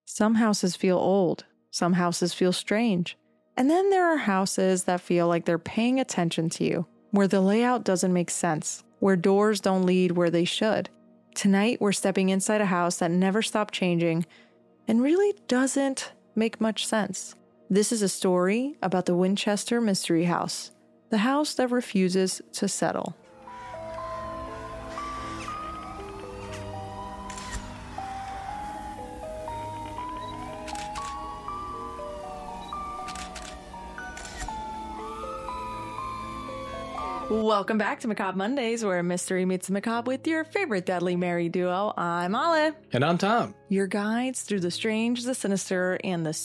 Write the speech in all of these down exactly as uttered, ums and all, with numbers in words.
Some houses feel old. Some houses feel strange. And then there are houses that feel like they're paying attention to you, where the layout doesn't make sense, where doors don't lead where they should. Tonight, we're stepping inside a house that never stopped changing and really doesn't make much sense. This is a story about the Winchester Mystery House, the house that refuses to settle. Welcome back to Macabre Mondays, where mystery meets the macabre with your favorite Deadly Mary duo. I'm Olive. And I'm Tom. Your guides through the strange, the sinister, and the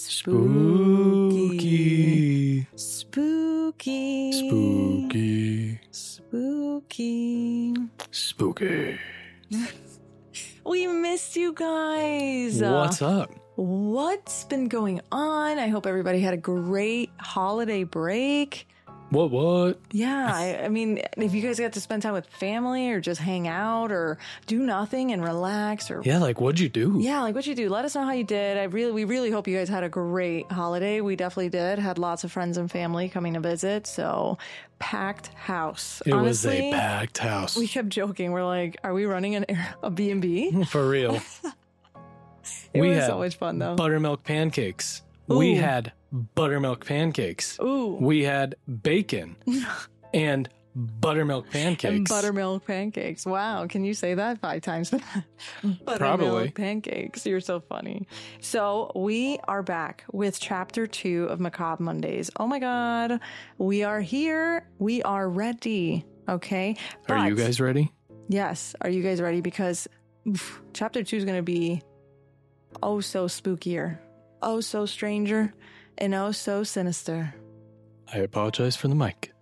spooky. Spooky. Spooky. Spooky. Spooky. We missed you guys. What's up? What's been going on? I hope everybody had a great holiday break. What, what? Yeah, I, I mean, if you guys got to spend time with family or just hang out or do nothing and relax or... Yeah, like, what'd you do? Yeah, like, what'd you do? Let us know how you did. I really, we really hope you guys had a great holiday. We definitely did. Had lots of friends and family coming to visit, so packed house. It Honestly, was a packed house. We kept joking. We're like, are we running an a B and B? For real. It we was had so much fun, though. Buttermilk pancakes. Ooh. We had buttermilk pancakes. Ooh. We had bacon and buttermilk pancakes. And buttermilk pancakes. Wow. Can you say that five times? Buttermilk Probably. pancakes. You're so funny. So we are back with chapter two of Macabre Mondays. Oh my God. We are here. We are ready. Okay. Are But, you guys ready? Yes. Are you guys ready? Because oof, chapter two is going to be oh so spookier. Oh so stranger. And oh so sinister. I apologize for the mic.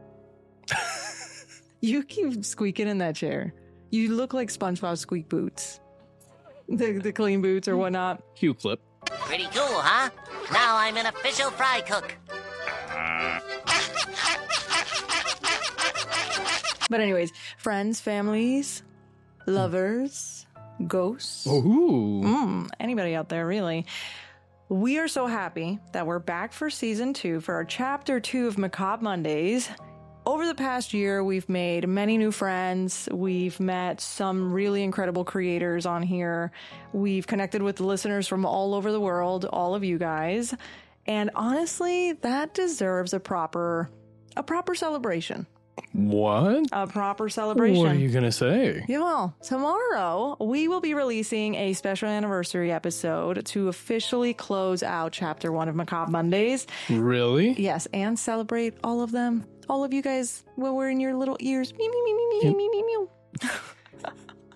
You keep squeaking in that chair. You look like SpongeBob squeak boots. The, the clean boots or whatnot. Cue clip. Pretty cool, huh? Now I'm an official fry cook. But anyways, friends, families, lovers, ghosts. Ooh. Mm, anybody out there, really. We are so happy that we're back for season two for our chapter two of Macabre Mondays. Over the past year, we've made many new friends. We've met some really incredible creators on here. We've connected with listeners from all over the world, all of you guys. And honestly, that deserves a proper, a proper celebration. What? A proper celebration. What are you going to say? Yeah, well, tomorrow we will be releasing a special anniversary episode to officially close out chapter one of Macabre Mondays. Really? Yes, and celebrate all of them. All of you guys when we're in your little ears. Me, me, me, me, me, me, me, me. A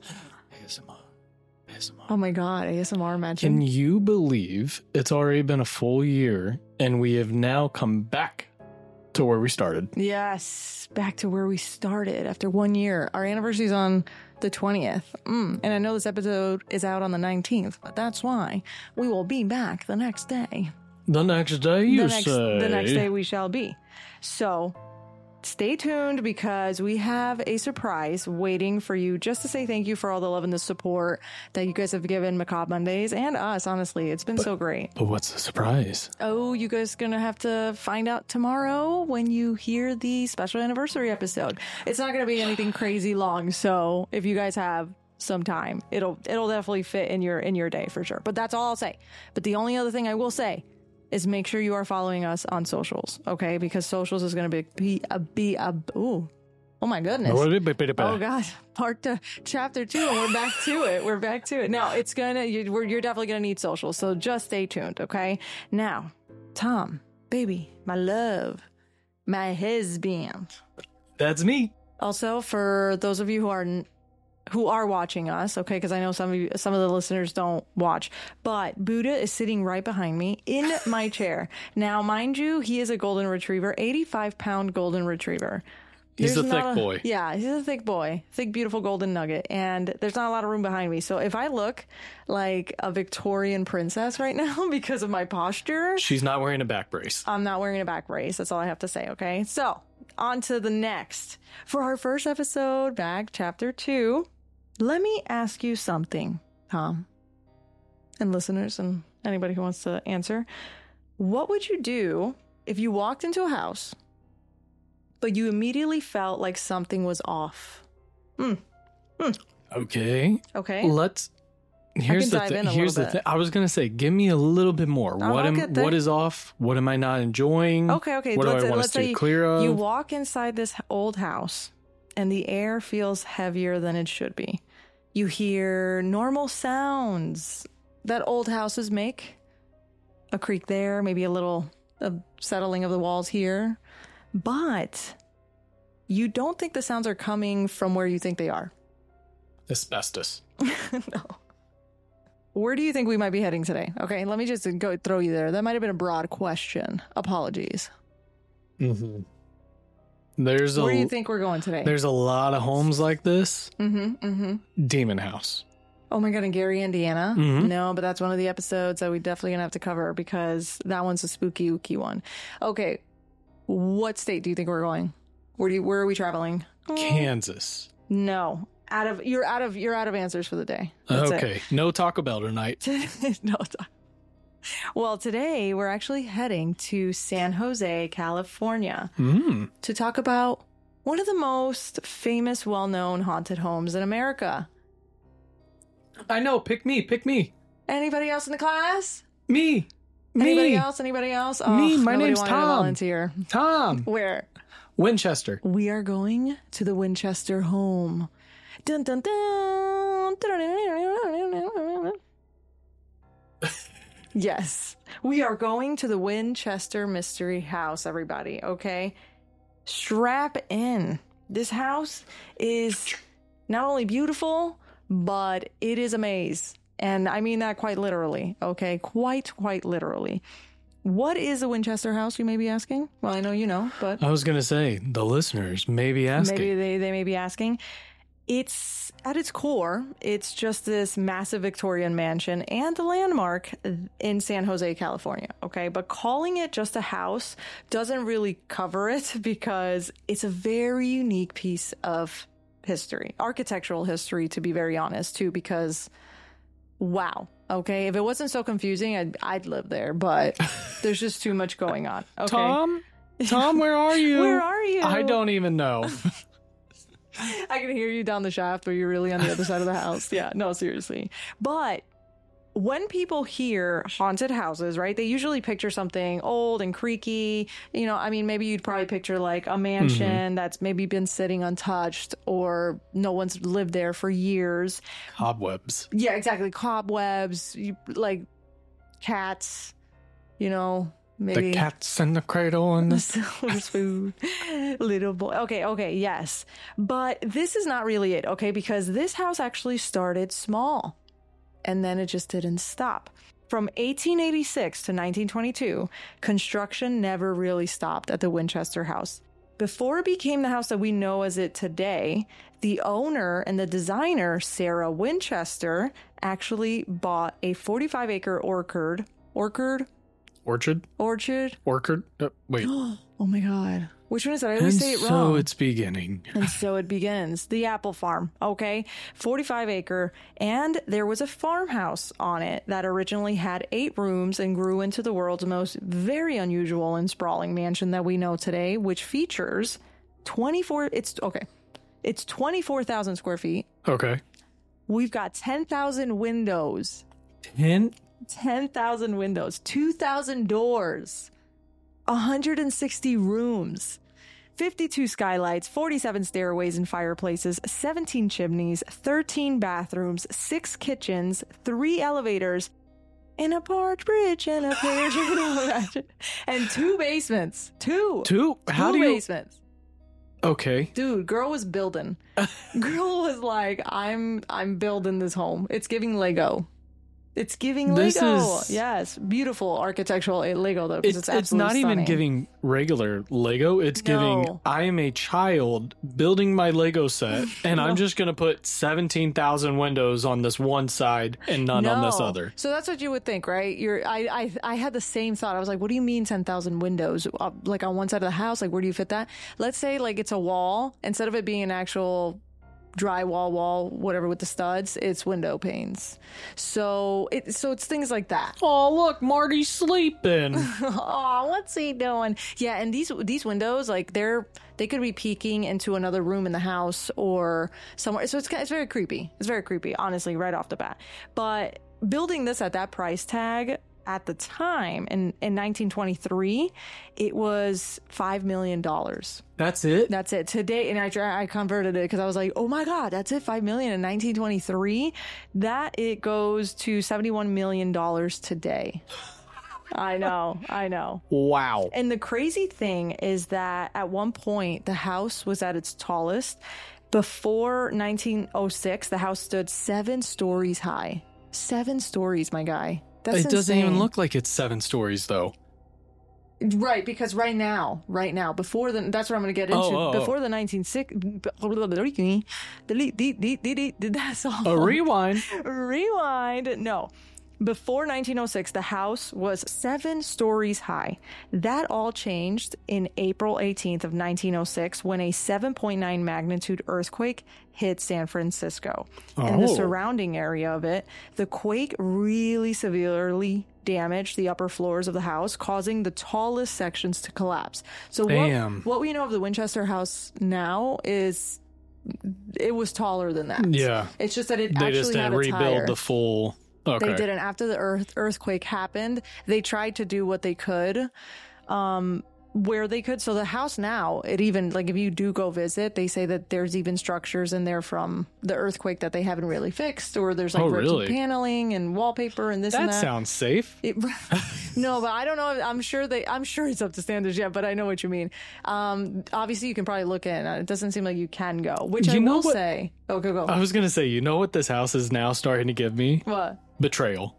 S M R. A S M R. Oh my God, A S M R Can mention. you believe it's already been a full year and we have now come back to where we started? Yes, back to where we started after one year. Our anniversary is on the twentieth. Mm, and I know this episode is out on the nineteenth, but that's why we will be back the next day. The next day, you the next, say? The next day we shall be. So stay tuned because we have a surprise waiting for you just to say thank you for all the love and the support that you guys have given Macabre Mondays and us, honestly. It's been but, so great. But what's the surprise? Oh, you guys are going to have to find out tomorrow when you hear the special anniversary episode. It's not going to be anything crazy long, so if you guys have some time, it'll it'll definitely fit in your in your day for sure. But that's all I'll say. But the only other thing I will say is make sure you are following us on socials, okay? Because socials is going to be, be a, be a, ooh, oh my goodness. Oh gosh, part two, chapter two, and we're back to it. We're back to it. No, it's going to, you, we're, you're definitely going to need socials, so just stay tuned, okay? Now, Tom, baby, my love, my husband. That's me. Also, for those of you who are who are watching us, okay, because I know some of you, some of the listeners don't watch, but Buddha is sitting right behind me in my chair. Now, mind you, he is a golden retriever, eighty-five pound golden retriever. He's There's a thick not boy. Yeah, he's a thick boy. Thick, beautiful golden nugget. And there's not a lot of room behind me. So if I look like a Victorian princess right now because of my posture, she's not wearing a back brace. I'm not wearing a back brace. That's all I have to say, okay? So on to the next. For our first episode, back chapter two, let me ask you something, Tom. and listeners and anybody who wants to answer, what would you do if you walked into a house, but you immediately felt like something was off? Hmm. Hmm. Okay. Okay. Let's. Here's the dive thing. in a Here's the little thing. I was gonna say, give me a little bit more. Oh, what I'll am? get there. What is off? What am I not enjoying? Okay, okay. What do let's I want let's to stay say clear of? you walk inside this old house and the air feels heavier than it should be. You hear normal sounds that old houses make. A creak there, maybe a little a settling of the walls here. But you don't think the sounds are coming from where you think they are. Asbestos. No. Where do you think we might be heading today? Okay, let me just go throw you there. That might have been a broad question. Apologies. Mm-hmm. There's Where a. do you think we're going today? There's a lot of homes like this. Mm-hmm, mm-hmm. Demon House. Oh my god, in Gary, Indiana? Mhm. No, but that's one of the episodes that we definitely gonna have to cover because that one's a spooky ooky one. Okay, what state do you think we're going? Where do you, where are we traveling? Kansas. No, out of you're out of you're out of answers for the day. That's Okay. No Taco Bell tonight. it. no. It's not. Well, today we're actually heading to San Jose, California, Mm. to talk about one of the most famous, well-known haunted homes in America. I know. Pick me. Pick me. Anybody else in the class? Me. Me. Anybody else? Anybody else? Oh, Me, my nobody name's wanted to Tom. volunteer. Tom. Where? Winchester. We are going to the Winchester home. Dun, dun, dun. Yes. We are going to the Winchester Mystery House, everybody, okay? Strap in. This house is not only beautiful, but it is a maze. And I mean that quite literally, okay? Quite, quite literally. What is a Winchester house, you may be asking? Well, I know you know, but I was going to say, the listeners may be asking. maybe they, they may be asking. It's, at its core, it's just this massive Victorian mansion and a landmark in San Jose, California, okay? But calling it just a house doesn't really cover it because it's a very unique piece of history, architectural history, to be very honest, too, because, wow, okay? If it wasn't so confusing, I'd, I'd live there, but there's just too much going on, okay? Tom? Tom, where are you? Where are you? I don't even know. I can hear you down the shaft, but you're really on the other side of the house. Yeah, no, seriously. But when people hear haunted houses, right, they usually picture something old and creaky. You know, I mean, maybe you'd probably picture like a mansion mm-hmm. that's maybe been sitting untouched or no one's lived there for years. Cobwebs. Yeah, exactly. Cobwebs, you, like cats, you know. Maybe. The cat's in the cradle and the silver spoon. Little boy. Okay, okay, yes. But this is not really it, okay? Because this house actually started small. And then it just didn't stop. From eighteen eighty-six to nineteen twenty-two, construction never really stopped at the Winchester house. Before it became the house that we know as it today, the owner and the designer, Sarah Winchester, actually bought a forty-five acre orchard. Orchard? Orchard? Orchard? Orchard? Uh, wait. Oh my God. Which one is that? I always and say it so wrong. So it's beginning. And so it begins. The apple farm, okay? forty-five acre. And there was a farmhouse on it that originally had eight rooms and grew into the world's most very unusual and sprawling mansion that we know today, which features twenty-four, it's, okay, it's twenty-four thousand square feet. Okay. We've got ten thousand windows. ten? ten thousand windows, two thousand doors, one hundred sixty rooms, fifty-two skylights, forty-seven stairways and fireplaces, seventeen chimneys, thirteen bathrooms, six kitchens, three elevators, and a partridge and a pear and two basements. Two. Two? How two do you... basements. Okay. Dude, girl was building. Girl was like, I'm I'm building this home. It's giving Lego. It's giving this Lego. Is, yes. Beautiful architectural Lego, though, because it's, it's, it's not stunning. even giving regular Lego. It's No. giving, I am a child building my Lego set, and No. I'm just going to put seventeen thousand windows on this one side and none on this No. other. So that's what you would think, right? You're. I. I. I had the same thought. I was like, "What do you mean ten thousand windows? Uh, like on one side of the house? Like, where do you fit that? Let's say like it's a wall instead of it being an actual drywall wall, whatever with the studs. It's window panes. So it so it's things like that. Oh, look, Marty's sleeping. Oh, what's he doing? Yeah, and these these windows, like they're they could be peeking into another room in the house or somewhere. So it's it's very creepy. It's very creepy, honestly, right off the bat. But building this at that price tag at the time in, in nineteen twenty-three, it was five million dollars. That's it? That's it. Today, and I, I converted it because I was like, oh my God, that's it, five million dollars in nineteen twenty-three? That it goes to seventy-one million dollars today. I know, I know. Wow. And the crazy thing is that at one point, the house was at its tallest. Before nineteen oh six, the house stood seven stories high. Seven stories, my guy. That's it doesn't insane. even look like it's seven stories, though. Right, because right now, right now, before the, that's what I'm going to get into. Oh, oh, before the nineteen sixty, that's all. A rewind. Rewind. No. Before nineteen oh six, the house was seven stories high. That all changed in April eighteenth of nineteen oh six when a seven point nine magnitude earthquake hit San Francisco. Oh. And the surrounding area of it, the quake really severely damaged the upper floors of the house, causing the tallest sections to collapse. So Damn. what, what we know of the Winchester house now is it was taller than that. Yeah. It's just that it They actually just had didn't a rebuild tire. the full... Okay. They didn't. After the earth earthquake happened, they tried to do what they could, um, where they could. So the house now, it even, like if you do go visit, they say that there's even structures in there from the earthquake that they haven't really fixed, or there's like Oh, rips really? of paneling and wallpaper and this That and that. sounds safe. It, no, but I don't know. I'm sure they. I'm sure it's up to standards yet, but I know what you mean. Um, obviously, you can probably look in. It doesn't seem like you can go, which You I know will what- say. Oh, go go. I was going to say, you know what this house is now starting to give me? What? Betrayal.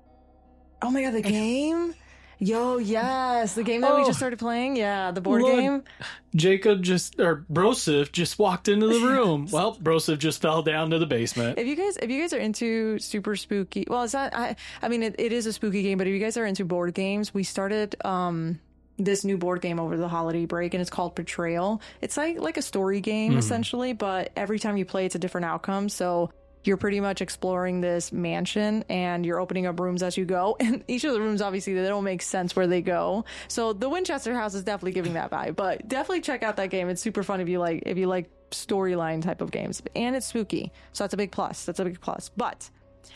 Oh my God, the game? Yo, yes, the game that we Oh. just started playing. Yeah, the board Look. game. Jacob just, or Broseph just walked into the room. Well, Broseph just fell down to the basement. If you guys, if you guys are into super spooky, well, it's not. I, I mean, it, it is a spooky game, but if you guys are into board games, we started um this new board game over the holiday break, and it's called Betrayal. It's like like a story game essentially, but every time you play, it's a different outcome. So you're pretty much exploring this mansion and you're opening up rooms as you go. And each of the rooms, obviously, they don't make sense where they go. So the Winchester house is definitely giving that vibe, but definitely check out that game. It's super fun if you like, if you like storyline type of games, and it's spooky. So that's a big plus. That's a big plus. But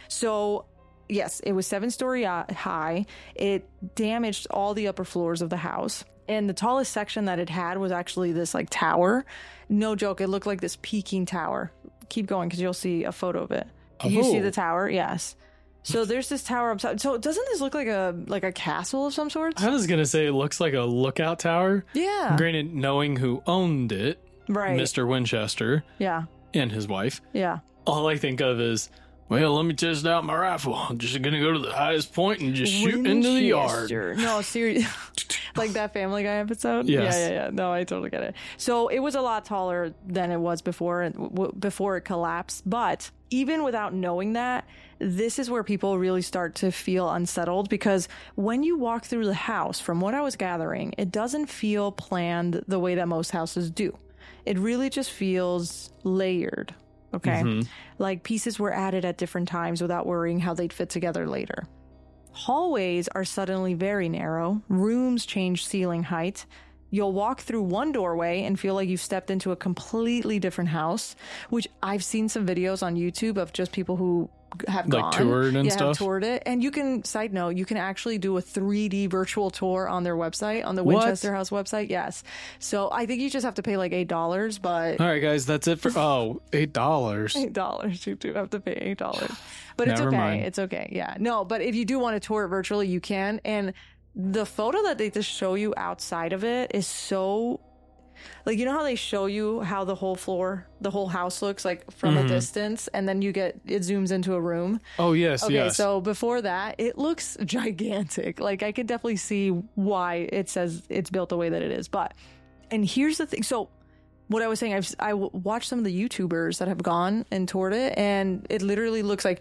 so yes, it was seven story high. It damaged all the upper floors of the house. And the tallest section that it had was actually this like tower. No joke. It looked like this peaking tower. Keep going because you'll see a photo of it. Can you see Oh. the tower? Yes. So there's this tower upside. So doesn't this look like a like a castle of some sort? I was going to say it looks like a lookout tower. Yeah. Granted, knowing who owned it, Right. Mister Winchester Yeah. and his wife, Yeah. all I think of is, well, let me test out my rifle. I'm just going to go to the highest point and just shoot into the yard. Winchester. No, seriously. Like that Family Guy episode? Yes. Yeah, yeah, yeah. No, I totally get it. So it was a lot taller than it was before, w- before it collapsed. But even without knowing that, this is where people really start to feel unsettled, because when you walk through the house, from what I was gathering, it doesn't feel planned the way that most houses do. It really just feels layered. Okay. Mhm. Like pieces were added at different times without worrying how they'd fit together later. Hallways are suddenly very narrow. Rooms change ceiling height. You'll walk through one doorway and feel like you've stepped into a completely different house, which I've seen some videos on YouTube of just people who have Like gone. toured and yeah, stuff? have toured it. And you can, side note, you can actually do a three D virtual tour on their website, on the What? Winchester House website. Yes. So I think you just have to pay like eight dollars, but All right, guys, that's it for, oh, eight dollars. eight dollars. You do have to pay eight dollars, but it's Never okay. mind. It's okay. Yeah, no. But if you do want to tour it virtually, you can. And the photo that they just show you outside of it is so, like, you know how they show you how the whole floor, the whole house looks like from Mm-hmm. a distance, and then you get it zooms into a room. Oh, yes, Okay, yes. so before that, it looks gigantic. Like, I could definitely see why it says it's built the way that it is. But, and here's the thing. So, what I was saying, I've I w- watched some of the YouTubers that have gone and toured it, and it literally looks like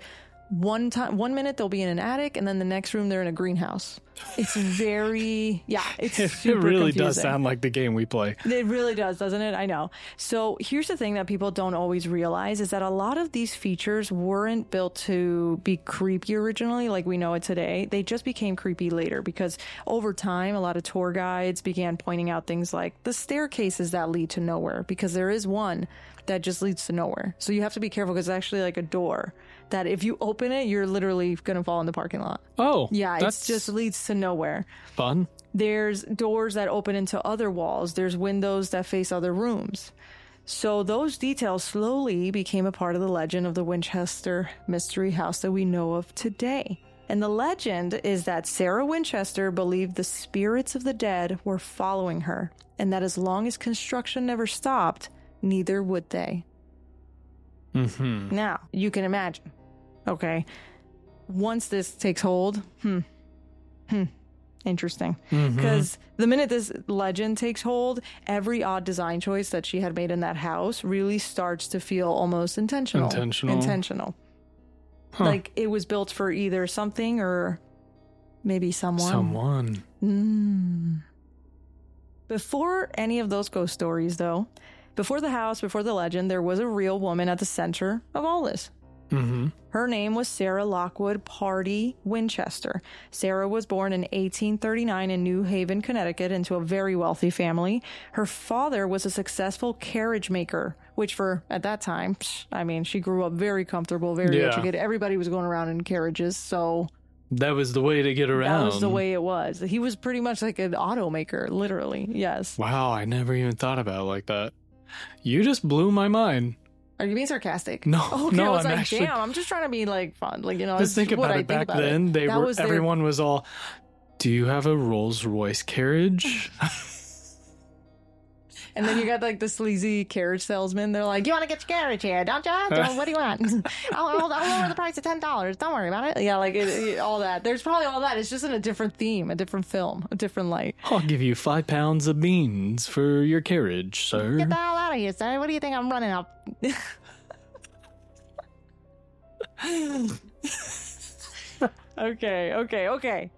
one time, one minute they'll be in an attic, and then the next room they're in a greenhouse. It's very, yeah, it's It super really confusing. does sound like the game we play. It really does, doesn't it? I know. So here's the thing that people don't always realize is that a lot of these features weren't built to be creepy originally like we know it today. They just became creepy later because over time, a lot of tour guides began pointing out things like the staircases that lead to nowhere, because there is one that just leads to nowhere. So you have to be careful because it's actually like a door that if you open it, you're literally going to fall in the parking lot. Oh, Yeah, it that's just leads to nowhere. fun. There's doors that open into other walls. There's windows that face other rooms. So those details slowly became a part of the legend of the Winchester Mystery House that we know of today. And the legend is that Sarah Winchester believed the spirits of the dead were following her, and that as long as construction never stopped, neither would they. Mm-hmm. Now, you can imagine, okay, once this takes hold, hmm, hmm, interesting. Because the minute this legend takes hold, every odd design choice that she had made in that house really starts to feel almost intentional. Intentional. Intentional. Huh. Like it was built for either something or maybe someone. Someone. Mm. Before any of those ghost stories, though, before the house, before the legend, there was a real woman at the center of all this. Mm-hmm. Her name was Sarah Lockwood Pardee Winchester. Sarah was born in eighteen thirty-nine in New Haven, Connecticut, into a very wealthy family. Her father was a successful carriage maker, which for, at that time, psh, I mean, she grew up very comfortable, very Yeah. educated. Everybody was going around in carriages, so That was the way to get around. that was the way it was. He was pretty much like an automaker, literally, yes. Wow, I never even thought about it like that. You just blew my mind. Are you being sarcastic? No, Okay, no, I was I'm like, actually- damn, I'm just trying to be like fun. Like, you know, Just it's think what about I it. think Back about then, it. they That were. was their- Everyone was all, "Do you have a Rolls Royce carriage?" And then you got like the sleazy carriage salesman. They're like, "You want to get your carriage here, don't you? Don't- What do you want? I'll, I'll, I'll lower the price to ten dollars. Don't worry about it." Yeah, like it, it- all that. There's probably all that. It's just in a different theme, a different film, a different light. I'll give you five pounds of beans for your carriage, sir. Get the hell out of here, sir. What do you think I'm running up? Okay, okay, okay.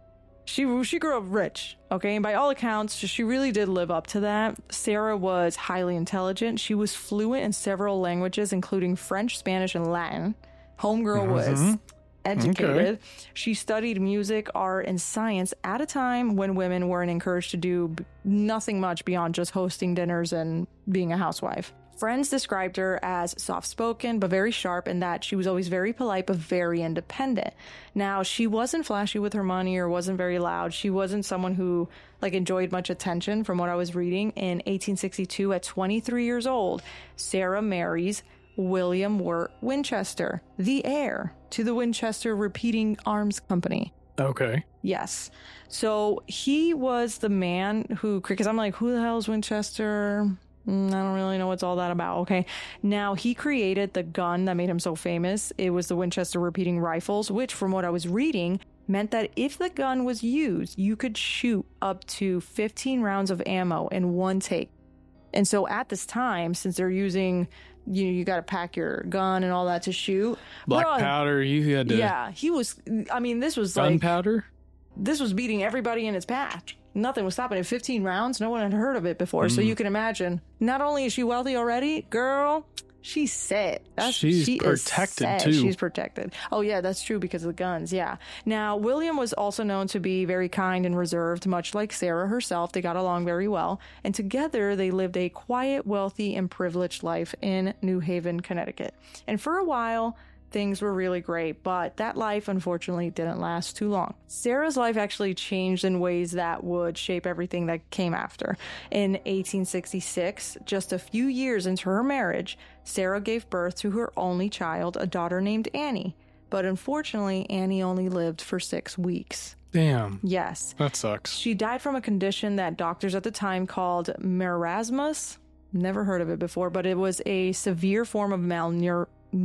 She she grew up rich, okay? And by all accounts, she really did live up to that. Sarah was highly intelligent. She was fluent in several languages, including French, Spanish, and Latin. Homegirl was educated. She studied music, art, and science at a time when women weren't encouraged to do b- nothing much beyond just hosting dinners and being a housewife. Friends described her as soft-spoken but very sharp, and that she was always very polite but very independent. Now, she wasn't flashy with her money or wasn't very loud. She wasn't someone who like enjoyed much attention. From what I was reading, in eighteen sixty-two, at twenty-three years old, Sarah marries William Wirt Winchester, the heir to the Winchester Repeating Arms Company. Okay. Yes. So he was the man who, because I'm like, who the hell is Winchester? Mm, I don't really know what's all that about. Okay. Now, he created the gun that made him so famous. It was the Winchester Repeating Rifles, which, from what I was reading, meant that if the gun was used, you could shoot up to fifteen rounds of ammo in one take. And so at this time, since they're using, you know, you got to pack your gun and all that to shoot. Black Bro, powder. You had to. Yeah, he was, I mean, this was like, Gunpowder. this was beating everybody in its path. Nothing was stopping it. fifteen rounds, no one had heard of it before. So you can imagine, not only is she wealthy already, girl, she's set. That's, She's she is protected, set. too. She's protected. Oh, yeah, that's true because of the guns. Yeah. Now, William was also known to be very kind and reserved, much like Sarah herself. They got along very well. And together, they lived a quiet, wealthy, and privileged life in New Haven, Connecticut. And for a while, things were really great, but that life unfortunately didn't last too long. Sarah's life actually changed in ways that would shape everything that came after. In eighteen sixty-six, just a few years into her marriage, Sarah gave birth to her only child, a daughter named Annie. But unfortunately, Annie only lived for six weeks. Damn. Yes. That sucks. She died from a condition that doctors at the time called marasmus. Never heard of it before, but it was a severe form of malnutrition.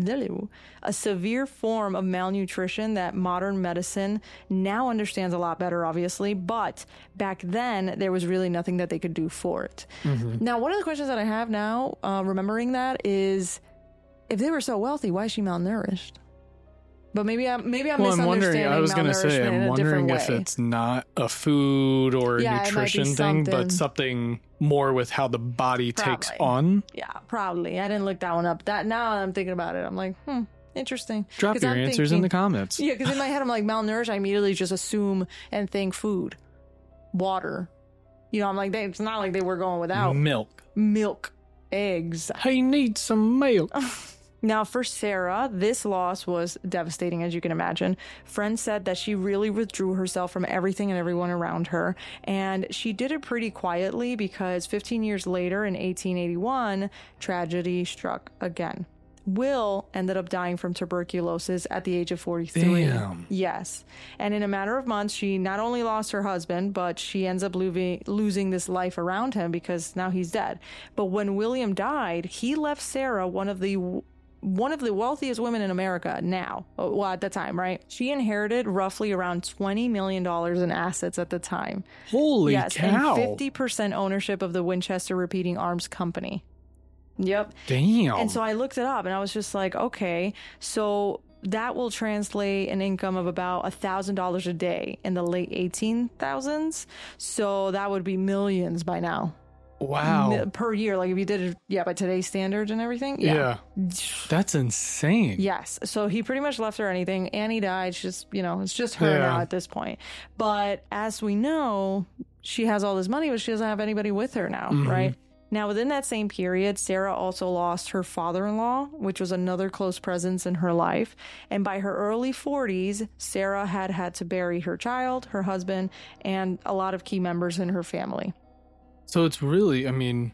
A severe form of malnutrition that modern medicine now understands a lot better, obviously, but back then there was really nothing that they could do for it. Mm-hmm. Now, one of the questions that I have now, uh, remembering that, is if they were so wealthy, why is she malnourished? But maybe I'm maybe I'm Well, I'm misunderstanding wondering. I was going to malnourishment say, in I'm a wondering different if way. it's not a food or Yeah, it might be nutrition thing, something. but something more with how the body takes Probably. on. Yeah, probably. I didn't look that one up. That now I'm thinking about it. I'm like, hmm, interesting. Drop 'Cause your I'm answers in thinking- the comments. Yeah, because in my head I'm like malnourished. I immediately just assume and think food, water. You know, I'm like, they, it's not like they were going without Milk. milk, eggs. I need some milk. Now, for Sarah, this loss was devastating, as you can imagine. Friends said that she really withdrew herself from everything and everyone around her. And she did it pretty quietly because fifteen years later, in eighteen eighty-one, tragedy struck again. Will ended up dying from tuberculosis at the age of forty-three. Damn. Yes. And in a matter of months, she not only lost her husband, but she ends up lo- losing this life around him because now he's dead. But when William died, he left Sarah one of the one of the wealthiest women in America now. Well, at the time, right? She inherited roughly around twenty million dollars in assets at the time. Holy yes, cow. and fifty percent ownership of the Winchester Repeating Arms Company. Yep. Damn. And so I looked it up and I was just like, okay, so that will translate an income of about one thousand dollars a day in the late eighteen thousands. So that would be millions by now. wow. Mi- per year. Like if you did it, yeah, by today's standards and everything. yeah. That's insane. Yes. So he pretty much left her anything. Annie died. She's just, you know, it's just her Yeah. now at this point. But as we know, she has all this money, but she doesn't have anybody with her now, Mhm. right? Now, within that same period, Sarah also lost her father-in-law, which was another close presence in her life. And by her early forties, Sarah had had to bury her child, her husband, and a lot of key members in her family. So it's really, I mean,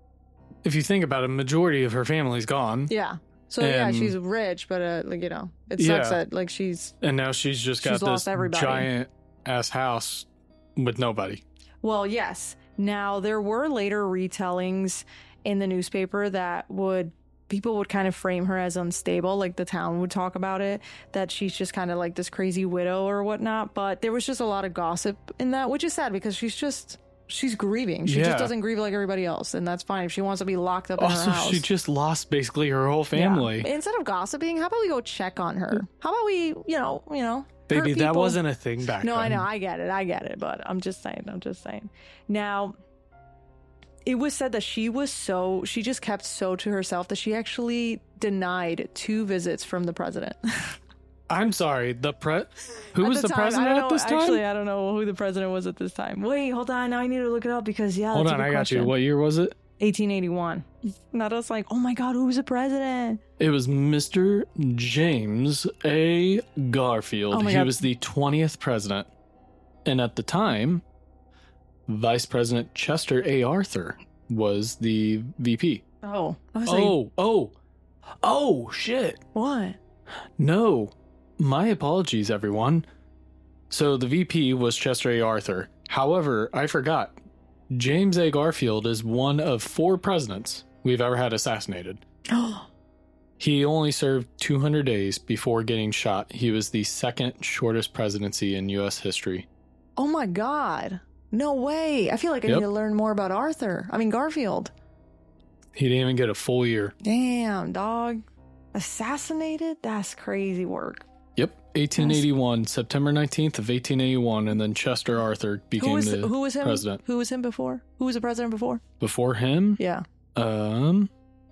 if you think about it, majority of her family's gone. Yeah. So yeah, And- she's rich, but uh, like you know, it sucks Yeah. that like she's And now she's just got She's lost this everybody. giant ass house with nobody. well, yes. Now there were later retellings in the newspaper that would people would kind of frame her as unstable, like the town would talk about it, that she's just kind of like this crazy widow or whatnot. But there was just a lot of gossip in that, which is sad because she's just she's grieving. She Yeah. just doesn't grieve like everybody else, and that's fine if she wants to be locked up in Also, her house. she just lost basically her whole Yeah. family. Instead of gossiping, how about we go check on her? How about we, you know, you know, Baby, hurt that people? wasn't a thing back No, then. I know, I get it, I get it, but I'm just saying, I'm just saying. Now, it was said that she was so, she just kept so to herself that she actually denied two visits from the president. I'm sorry. The pre who At was the, time, I president don't at know- this time? Actually, I don't know who the president was at this time. Wait, hold on, now I need to look it up because yeah, Hold that's on, a good I got question. you. What year was it? eighteen eighty-one. Not us like, oh my God, who's the president? It was Mister James A. Garfield. Oh my he God. was the twentieth president. And at the time, Vice President Chester A. Arthur was the V P. Oh, I was like, Oh, oh, oh, shit. what? No. My apologies, everyone. So the V P was Chester A. Arthur. However, I forgot. James A. Garfield is one of four presidents we've ever had assassinated. Oh, He only served two hundred days before getting shot. He was the second shortest presidency in U S history. oh my God. No way. I feel like I Yep. need to learn more about Arthur. I mean, Garfield. He didn't even get a full year. Damn, dog. Assassinated? That's crazy work. Yep, eighteen eighty-one, September nineteenth of eighteen eighty-one, and then Chester Arthur Who became was the who was him? president. Who was him before? Who was the president before? Before him, Yeah. um,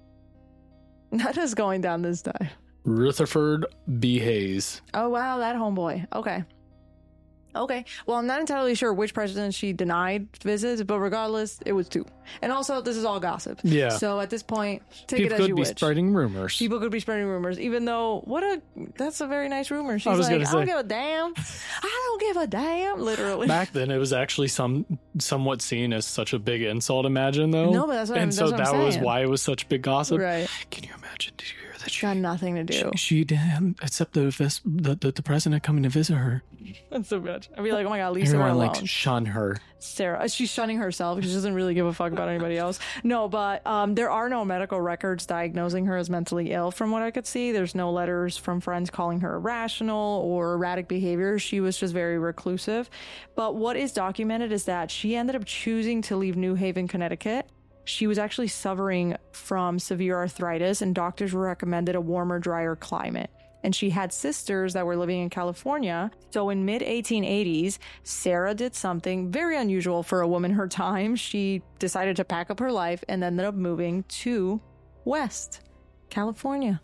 Not just going down this time. Rutherford B. Hayes. Oh wow, that homeboy. Okay. Okay. Well, I'm not entirely sure which president she denied visits, but regardless, it was two. And also, this is all gossip. Yeah. So at this point, take People it as could you be wish. spreading rumors. People could be spreading rumors, even though what a that's a very nice rumor. She's I was like, gonna I don't say. give a damn. I don't give a damn. Literally. Back then, it was actually some somewhat seen as such a big insult. Imagine though. No, but that's what I'm- and that's so what I'm that was saying. why it was such big gossip. Right. Can you imagine? Did you hear that? She, Got nothing to do. she, she didn't accept the, vis- the, the the president coming to visit her. That's so much. I'd be like, oh my god, leave Sarah Everyone alone. like shun her. Sarah, she's shunning herself because she doesn't really give a fuck about anybody else. No, but um, there are no medical records diagnosing her as mentally ill from what I could see. There's no letters from friends calling her irrational or erratic behavior. She was just very reclusive. But what is documented is that she ended up choosing to leave New Haven, Connecticut. She was actually suffering from severe arthritis, and doctors recommended a warmer, drier climate. and she had sisters that were living in California. So in mid eighteen eighties, Sarah did something very unusual for a woman her time. She decided to pack up her life and ended up moving to West California.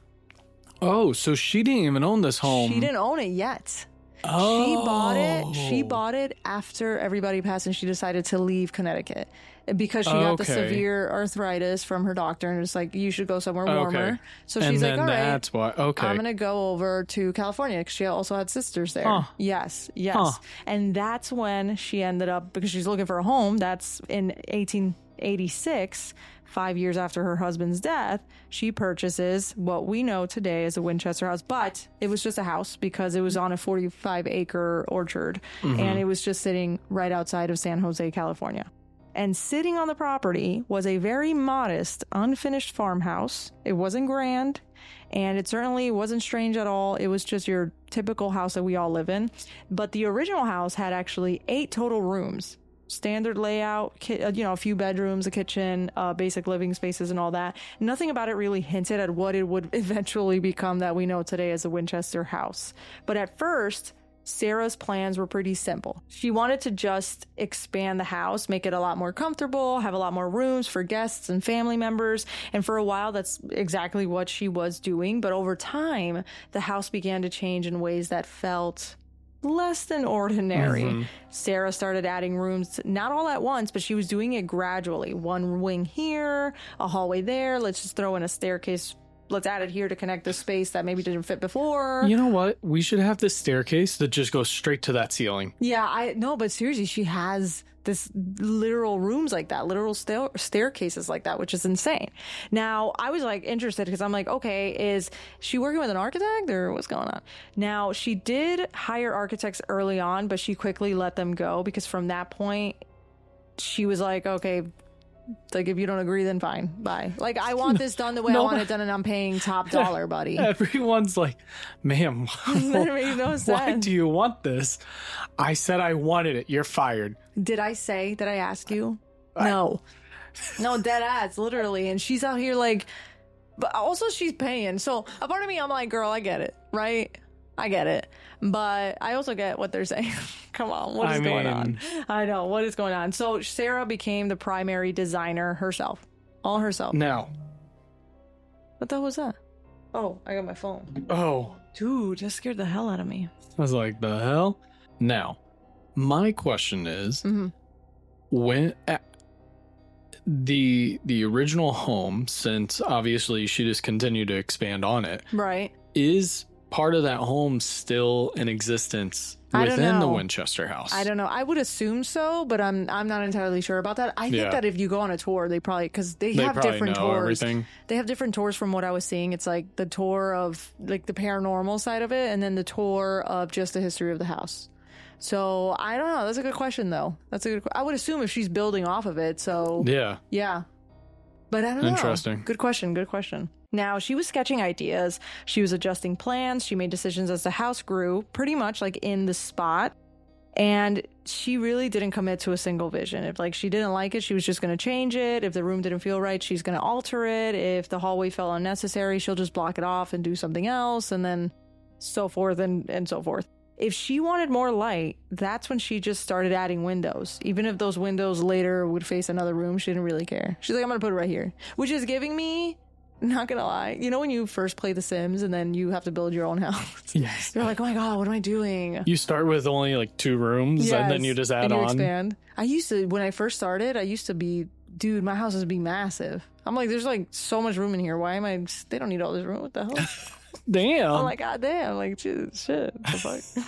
Oh, so she didn't even own this home. She didn't own it yet. Oh. She bought it. She bought it after everybody passed, and she decided to leave Connecticut because she got the Okay. severe arthritis from her doctor, and it's like, you should go somewhere warmer. Okay. So And she's like, then all right, that's why. Okay. I'm gonna go over to California because she also had sisters there. Huh. Yes, yes, Huh. and that's when she ended up, because she's looking for a home. That's in eighteen eighty-six. Five years after her husband's death, she purchases what we know today as a Winchester house, but it was just a house because it was on a forty-five acre orchard, and it was just sitting right outside of San Jose, California. And sitting on the property was a very modest, unfinished farmhouse. It wasn't grand, and it certainly wasn't strange at all. It was just your typical house that we all live in. But the original house had actually eight total rooms. Standard layout, ki- uh, you know, a few bedrooms, a kitchen, uh, basic living spaces, and all that. Nothing about it really hinted at what it would eventually become that we know today as a Winchester house. But at first, Sarah's plans were pretty simple. She wanted to just expand the house, make it a lot more comfortable, have a lot more rooms for guests and family members. And for a while, that's exactly what she was doing. But over time, the house began to change in ways that felt less than ordinary. Mm-hmm. Sarah started adding rooms, not all at once, but she was doing it gradually. One wing here, a hallway there. Let's just throw in a staircase. Let's add it here to connect the space that maybe didn't fit before. You know what? We should have this staircase that just goes straight to that ceiling. Yeah, I no, but seriously, she has this literal rooms like that, literal stair- staircases like that, which is insane. Now, I was like interested because I'm like, okay, is she working with an architect or what's going on? Now, she did hire architects early on, but she quickly let them go because from that point, she was like, okay, like, if you don't agree, then fine, bye. Like, I want this done the way No, I want it done, and I'm paying top dollar, buddy. Everyone's like, ma'am, That made no why sense. do you want this? I said I wanted it. You're fired. Did I say? Did I ask you? No. No, dead ass, literally. And she's out here like, but also she's paying. So a part of me, I'm like, girl, I get it, right? I get it. But I also get what they're saying. Come on, what is I going mean- on? I know, what is going on? So Sarah became the primary designer herself. All herself. Now, What the hell was that? Oh, I got my phone. oh, Dude, that scared the hell out of me. I was like, the hell? Now, my question is, hmm when uh, the the original home, since obviously she just continued to expand on it, Right. is part of that home still in existence I don't within the know. Winchester house? I don't know. I would assume so, but I'm I'm not entirely sure about that. I think Yeah. that if you go on a tour, they probably, because they, They have probably different know tours. everything. They have different tours from what I was seeing. It's like the tour of like the paranormal side of it, and then the tour of just the history of the house. So I don't know. That's a good question, though. That's a good. I would assume if she's building off of it. So Yeah. yeah. But I don't know. Interesting. Good question. Good question. Now, she was sketching ideas. She was adjusting plans. She made decisions as the house grew, pretty much like in the spot. And she really didn't commit to a single vision. If like she didn't like it, she was just going to change it. If the room didn't feel right, she's going to alter it. If the hallway felt unnecessary, she'll just block it off and do something else, and then so forth and, and so forth. If she wanted more light, that's when she just started adding windows. Even if those windows later would face another room, she didn't really care. She's like, I'm going to put it right here. Which is giving me, not going to lie, you know when you first play The Sims and then you have to build your own house? Yes. You're like, oh my God, what am I doing? You start with only like two rooms and then Yes, you just add and you on. expand. I used to, when I first started, I used to be, dude, my house would be massive. I'm like, there's like so much room in here. Why am I, they don't need all this room. What the hell? Damn. I'm like, God damn, like, shit, shit. The fuck?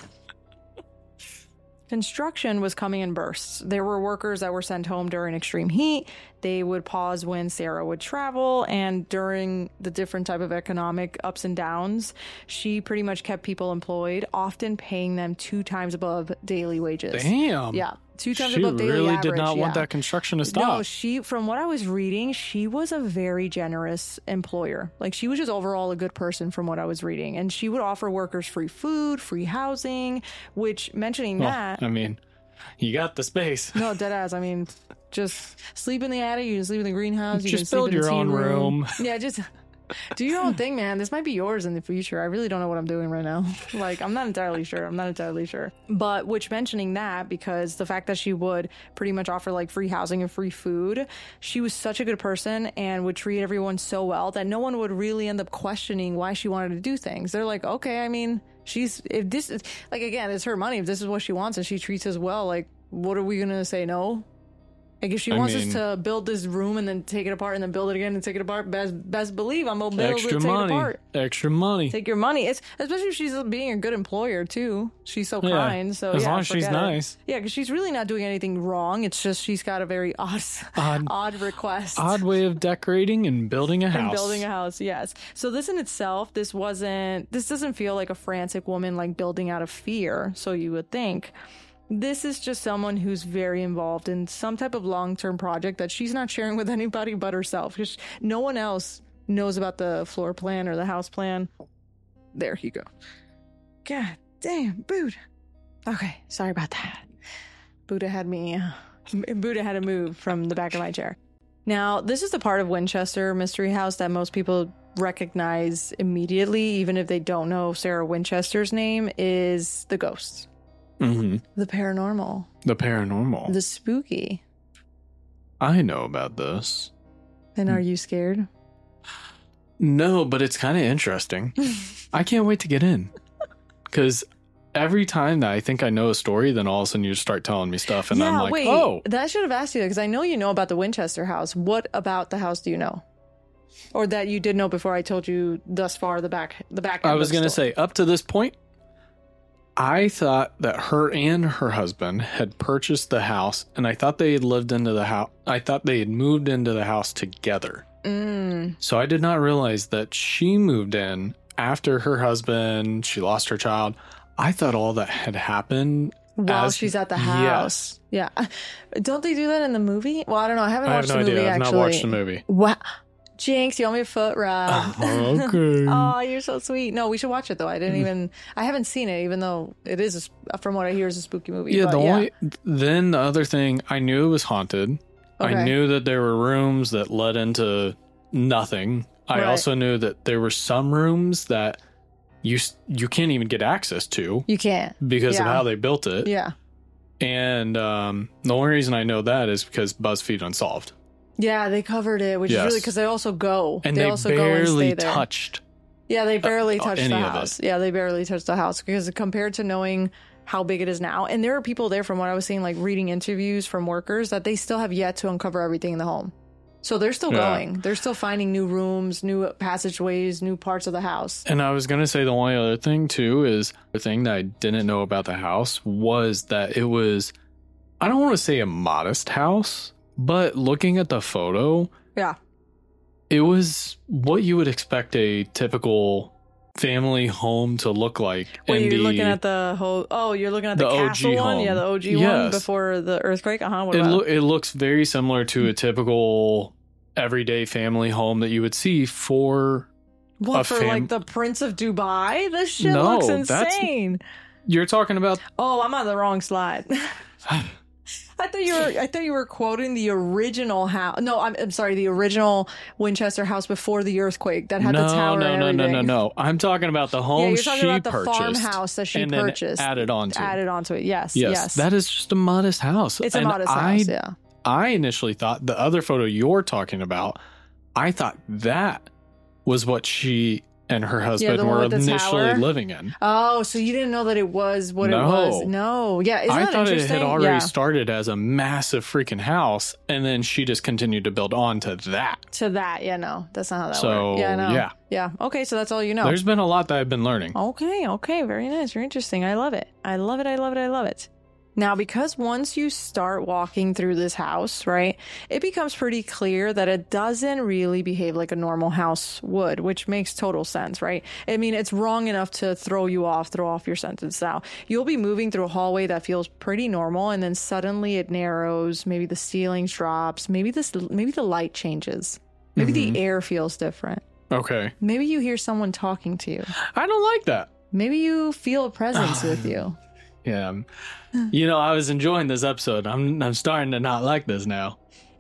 Construction was coming in bursts. There were workers that were sent home during extreme heat. They would pause when Sarah would travel, and during the different type of economic ups and downs, she pretty much kept people employed, often paying them two times above daily wages. Damn. Yeah, two times She above daily really average. did not want yeah. that construction to stop. No, she, from what I was reading, she was a very generous employer. Like, she was just overall a good person from what I was reading. And she would offer workers free food, free housing, which, mentioning Well, that, I mean, you got the space. no, dead ass. I mean, just sleep in the attic, you can sleep in the greenhouse, you can Just sleep build in the your tea own room. Yeah, just Do your own thing, man. This might be yours in the future. I really don't know what I'm doing right now. Like, I'm not entirely sure. I'm not entirely sure. But which mentioning that, because the fact that she would pretty much offer like free housing and free food, she was such a good person and would treat everyone so well that no one would really end up questioning why she wanted to do things. They're like, okay, I mean, she's, if this is, like, again, it's her money. If this is what she wants and she treats us well, like, what are we going to say no? Like, if she I wants mean, us to build this room and then take it apart and then build it again and take it apart, best best believe I'm gonna build it, Extra take money. it apart. Extra money. Take your money. It's especially if she's being a good employer too. She's so Yeah, kind. So as yeah, long as she's forget it. nice. Yeah, because she's really not doing anything wrong. It's just she's got a very odd, Odd- odd request. Odd way of decorating and building a house. And building a house, yes. So this in itself, this wasn't. This doesn't feel like a frantic woman like building out of fear. So you would think. This is just someone who's very involved in some type of long-term project that she's not sharing with anybody but herself. Because no one else knows about the floor plan or the house plan. There you go. God damn, Buddha. Okay, sorry about that. Buddha had me, uh, Buddha had to move from the back of my chair. Now, this is the part of Winchester Mystery House that most people recognize immediately, even if they don't know Sarah Winchester's name, is the ghosts. Mm-hmm. The paranormal. The paranormal. The spooky. I know about this. And are you scared? No, but it's kind of interesting. I can't wait to get in. Because every time that I think I know a story, then all of a sudden you just start telling me stuff, and yeah, I'm like, wait, oh. That should have asked you, because I know you know about the Winchester house. What about the house do you know? Or that you did know before I told you thus far the back the back end I was of the going to story? say, up to this point, I thought that her and her husband had purchased the house, and I thought they had lived into the house. I thought they had moved into the house together. Mm. So I did not realize that she moved in after her husband, she lost her child. I thought all that had happened While as- she's at the house. Yes. Yeah. Don't they do that in the movie? Well, I don't know. I haven't I watched have no the movie, idea. I've actually. not watched the movie. Wow. Jinx, you owe me a foot rub. Okay. Oh, you're so sweet. No, we should watch it, though. I didn't even... I haven't seen it, even though it is, a, sp- from what I hear, is a spooky movie. Yeah, but the yeah. only then the other thing, I knew it was haunted. Okay. I knew that there were rooms that led into nothing. I Right. also knew that there were some rooms that you s- you can't even get access to You can't. because of Yeah. how they built it. Yeah. And um, the only reason I know that is because BuzzFeed Unsolved. Yeah, they covered it, which Yes. is really because they also go. And they, they, also go and barely stay there. touched. Yeah, they barely uh, touched any the of it. house. Yeah, they barely touched the house because compared to knowing how big it is now, and there are people there from what I was seeing, like reading interviews from workers, that they still have yet to uncover everything in the home. So they're still Yeah. going. They're still finding new rooms, new passageways, new parts of the house. And I was going to say the only other thing, too, is the thing that I didn't know about the house was that it was, I don't want to say a modest house, but looking at the photo, Yeah. it was what you would expect a typical family home to look like. Wait, And you're the- looking at the whole. Oh, you're looking at the, the castle O G one. home. Yeah, the O G one Yes. before the earthquake. Uh huh. What It, about? lo- it looks very similar to a typical everyday family home that you would see for. what a for? fam- Like the Prince of Dubai? This shit No, looks that's- insane. You're talking about. Oh, I'm on the wrong slide. I thought you were. I thought you were quoting the original house. No, I'm, I'm sorry. The original Winchester house before the earthquake that had no, the tower. no, and no, no, no, everything. no. I'm talking about the home Yeah, you're she talking about the purchased farmhouse that she and purchased. then added on to. Added onto it. Yes. Yes, Yes. that is just a modest house. it's a And modest I, house. Yeah. I initially thought the other photo you're talking about, I thought that was what she and her husband the one were with the initially tower? living in. Oh, so you didn't know that it was what it No. was? No. Yeah. Isn't I that thought it interesting? had already yeah. started as a massive freaking house, and then she just continued to build on to that. To that. Yeah. No, that's not how that So, works. Yeah. No. yeah. Yeah. Okay. So that's all you know. There's been a lot that I've been learning. Okay, okay, very nice, very interesting. I love it. I love it, I love it, I love it. Now, because once you start walking through this house, right, it becomes pretty clear that it doesn't really behave like a normal house would, which makes total sense, right? I mean, it's wrong enough to throw you off, throw off your sentence now. You'll be moving through a hallway that feels pretty normal, and then suddenly it narrows, maybe the ceiling drops, maybe this, maybe the light changes, maybe Mhm. the air feels different. Okay. Maybe you hear someone talking to you. I don't like that. Maybe you feel a presence with you. Yeah. um, You know, I was enjoying this episode. I'm I'm starting to not like this now.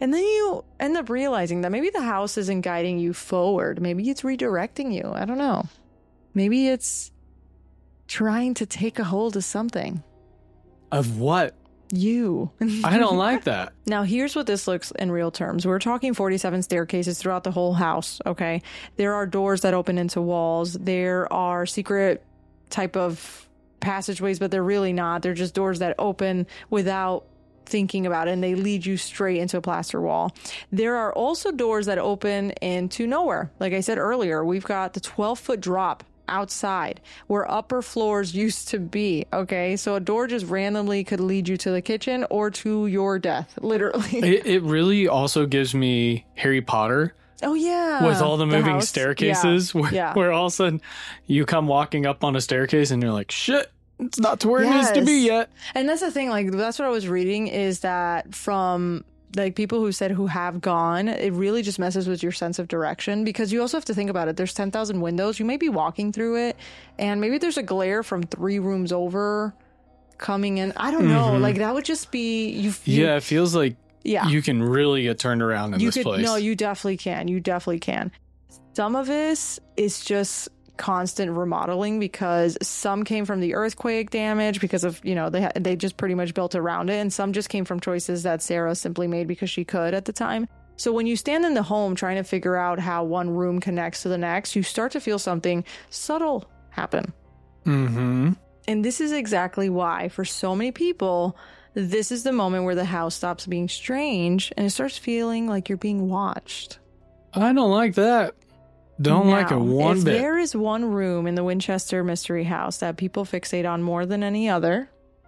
And then you end up realizing that maybe the house isn't guiding you forward. Maybe it's redirecting you. I don't know. Maybe it's trying to take a hold of something. Of what? You. I don't like that. Now, here's what this looks in real terms. We're talking forty-seven staircases throughout the whole house, okay? There are doors that open into walls. There are secret type of passageways, but they're really not. They're just doors that open without thinking about it, and they lead you straight into a plaster wall. There are also doors that open into nowhere. Like I said earlier, we've got the twelve-foot drop outside where upper floors used to be, okay? So a door just randomly could lead you to the kitchen or to your death, literally. It, it really also gives me Harry Potter. Oh, yeah. With all the moving house. staircases, Yeah. Where, Yeah. where all of a sudden you come walking up on a staircase and you're like, shit, it's not to where it needs to be Yes. yet. And that's the thing, like, that's what I was reading, is that from like people who said who have gone, it really just messes with your sense of direction, because you also have to think about it. There's ten thousand windows. You may be walking through it, and maybe there's a glare from three rooms over coming in. I don't know. Mhm. Like, that would just be you. you Yeah, it feels like yeah. you can really get turned around in you this could, place. No, you definitely can. You definitely can. Some of this is just constant remodeling, because some came from the earthquake damage because of, you know, they ha- they just pretty much built around it, and some just came from choices that Sarah simply made because she could at the time. So when you stand in the home trying to figure out how one room connects to the next, you start to feel something subtle happen. Mm-hmm. And this is exactly why, for so many people, this is the moment where the house stops being strange and it starts feeling like you're being watched. I don't like that. Don't Now, like it one if bit. there is one room in the Winchester Mystery House that people fixate on more than any other,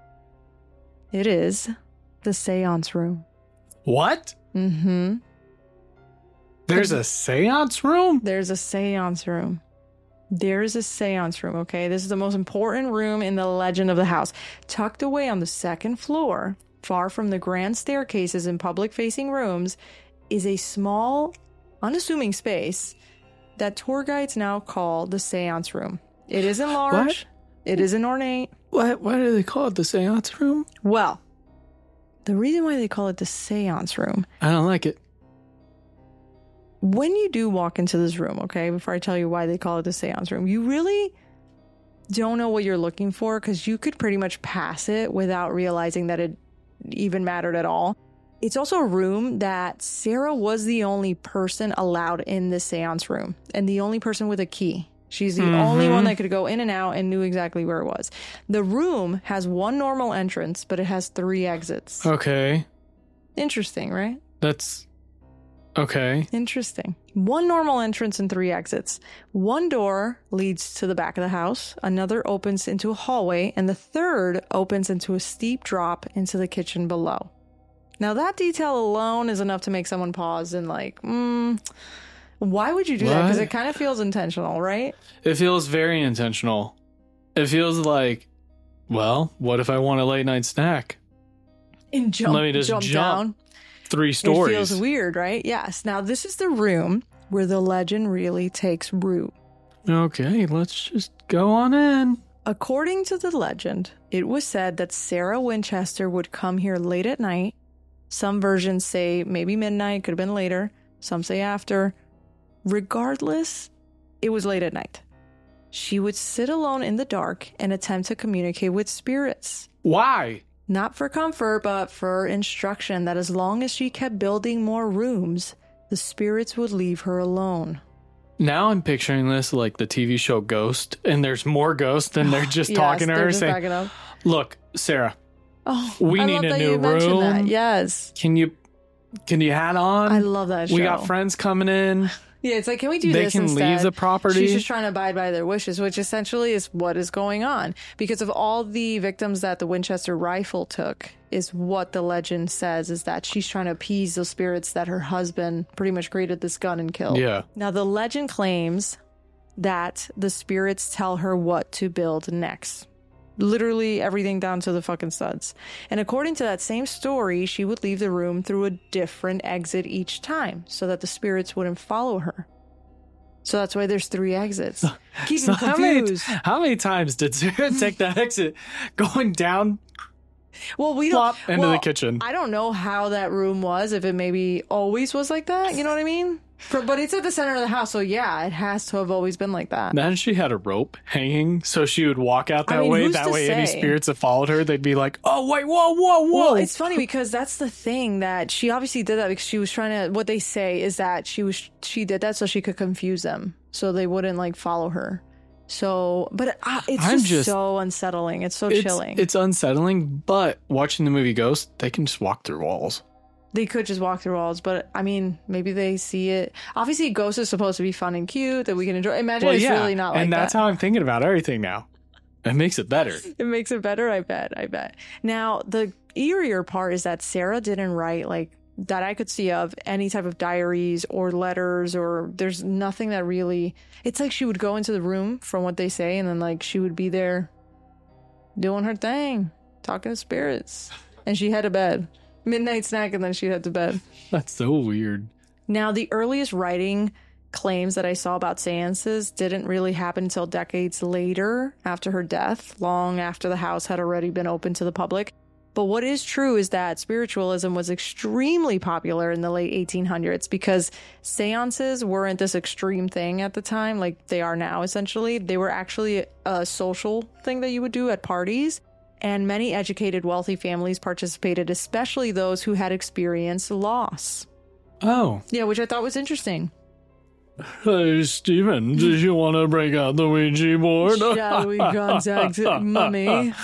it is the seance room. What? Mm-hmm. There's a seance room? There's a seance room. There is a seance room, okay? This is the most important room in the legend of the house. Tucked away on the second floor, far from the grand staircases and public-facing rooms, is a small, unassuming space that tour guides now call the seance room. It isn't large. What? It isn't ornate. What? Why do they call it the seance room? Well, the reason why they call it the seance room, I don't like it. when you do walk into this room, okay, before I tell you why they call it the seance room, you really don't know what you're looking for, because you could pretty much pass it without realizing that it even mattered at all. It's also a room that Sarah was the only person allowed in the seance room, and the only person with a key. She's the Mm-hmm. only one that could go in and out and knew exactly where it was. The room has one normal entrance, but it has three exits. Okay. Interesting, right? That's... Okay. Interesting. One normal entrance and three exits. One door leads to the back of the house, another opens into a hallway, and the third opens into a steep drop into the kitchen below. Now, that detail alone is enough to make someone pause and like, hmm, why would you do that? Because What? it kind of feels intentional, right? It feels very intentional. It feels like, well, what if I want a late night snack? And jump, Let me just jump, jump down. Three stories. It feels weird, right? Yes. Now, this is the room where the legend really takes root. Okay, let's just go on in. According to the legend, it was said that Sarah Winchester would come here late at night. Some versions say maybe midnight, could have been later. Some say after. Regardless, it was late at night. She would sit alone in the dark and attempt to communicate with spirits. Why? Not for comfort, but for instruction that as long as she kept building more rooms, the spirits would leave her alone. Now I'm picturing this like the T V show Ghost, and there's more ghosts, and they're just Yes, talking to they're her just saying, backing up. look, Sarah, Oh, We I need love a that new you mentioned that. room. Yes. can you can you hat on? I love that show. We got friends coming in. Yeah, it's like, can we do They this can instead? leave the property. She's just trying to abide by their wishes, which essentially is what is going on. Because of all the victims that the Winchester rifle took, is what the legend says, is that she's trying to appease those spirits that her husband pretty much created this gun and killed. Yeah. Now, the legend claims that the spirits tell her what to build next. Literally everything down to the fucking studs. And according to that same story, she would leave the room through a different exit each time so that the spirits wouldn't follow her. So that's why there's three exits. Keep So them how many, confused. how many times did Sarah take that exit going down Well, we don't Plop into well, the kitchen. I don't know how that room was, if it maybe always was like that. You know what I mean? For, but it's at the center of the house, so yeah, it has to have always been like that. Imagine she had a rope hanging so she would walk out that I mean, way. who's That to way, any say? spirits that followed her, they'd be like, oh, wait, whoa, whoa, whoa. Well, it's funny because that's the thing that she obviously did that because she was trying to, what they say is that she was, she did that so she could confuse them so they wouldn't like follow her. So, but uh, it's I'm just, just- so unsettling. It's so it's, chilling. it's unsettling, but watching the movie Ghost, they can just walk through walls. They could just walk through walls, but I mean, maybe they see it. Obviously, Ghost is supposed to be fun and cute that we can enjoy. Imagine Well, it's yeah, really not like and that's that. how I'm thinking about everything now. It makes it better. It makes it better, I bet. I bet. Now, the eerier part is that Sarah didn't write, like, that I could see of any type of diaries or letters, or there's nothing that really. It's like she would go into the room, from what they say, and then, like, she would be there doing her thing, talking to spirits. And she head to bed. Midnight snack, and then she'd head to bed. That's so weird. Now, the earliest writing claims that I saw about seances didn't really happen until decades later after her death, long after the house had already been open to the public. But what is true is that spiritualism was extremely popular in the late eighteen hundreds because seances weren't this extreme thing at the time like they are now, essentially. They were actually a social thing that you would do at parties. And many educated, wealthy families participated, especially those who had experienced loss. Oh. Yeah, which I thought was interesting. Hey, Steven, did you want to break out the Ouija board? Shall we contact Mummy?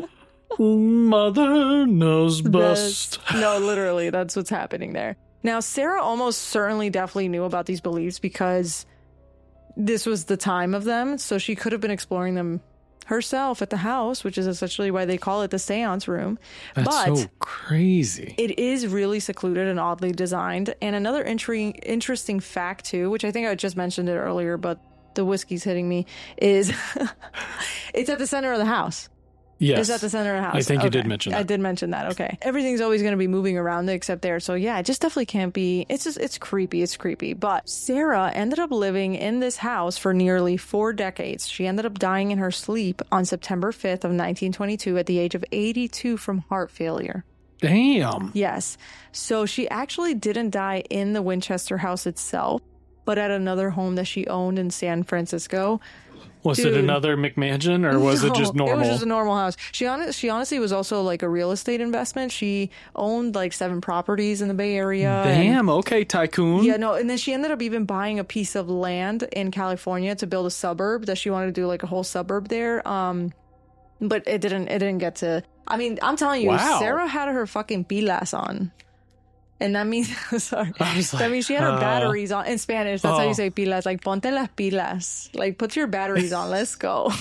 Mother knows best. Best. No, literally, that's what's happening there. Now, Sarah almost certainly definitely knew about these beliefs because this was the time of them, so she could have been exploring them herself at the house, which is essentially why they call it the seance room. That's but so crazy. it is really secluded and oddly designed. And another intri- interesting fact, too, which I think I just mentioned it earlier, but the whiskey's hitting me, is it's at the center of the house. Yes. It's at the center of the house. I think you Okay. did mention that. I did mention that. Okay. Everything's always going to be moving around except there. So yeah, it just definitely can't be. It's just, it's creepy. It's creepy. But Sarah ended up living in this house for nearly four decades. She ended up dying in her sleep on September fifth of nineteen twenty-two at the age of eighty-two from heart failure. Damn. Yes. So she actually didn't die in the Winchester house itself, but at another home that she owned in San Francisco. Was Dude. it another McMansion or was it just No, normal? It was just a normal house. She honest, she honestly was also like a real estate investment. She owned like seven properties in the Bay Area. and- Damn. Okay, tycoon. yeah, no, and then she ended up even buying a piece of land in California to build a suburb that she wanted to do like a whole suburb there. Um, but it didn't. It didn't get to. I mean, I'm telling you, Wow. Sarah had her fucking pilas on. And that means, sorry, I was that like, means she had her uh, batteries on. In Spanish, that's how oh. you say pilas. Like, ponte las pilas. Like, put your batteries on. Let's go.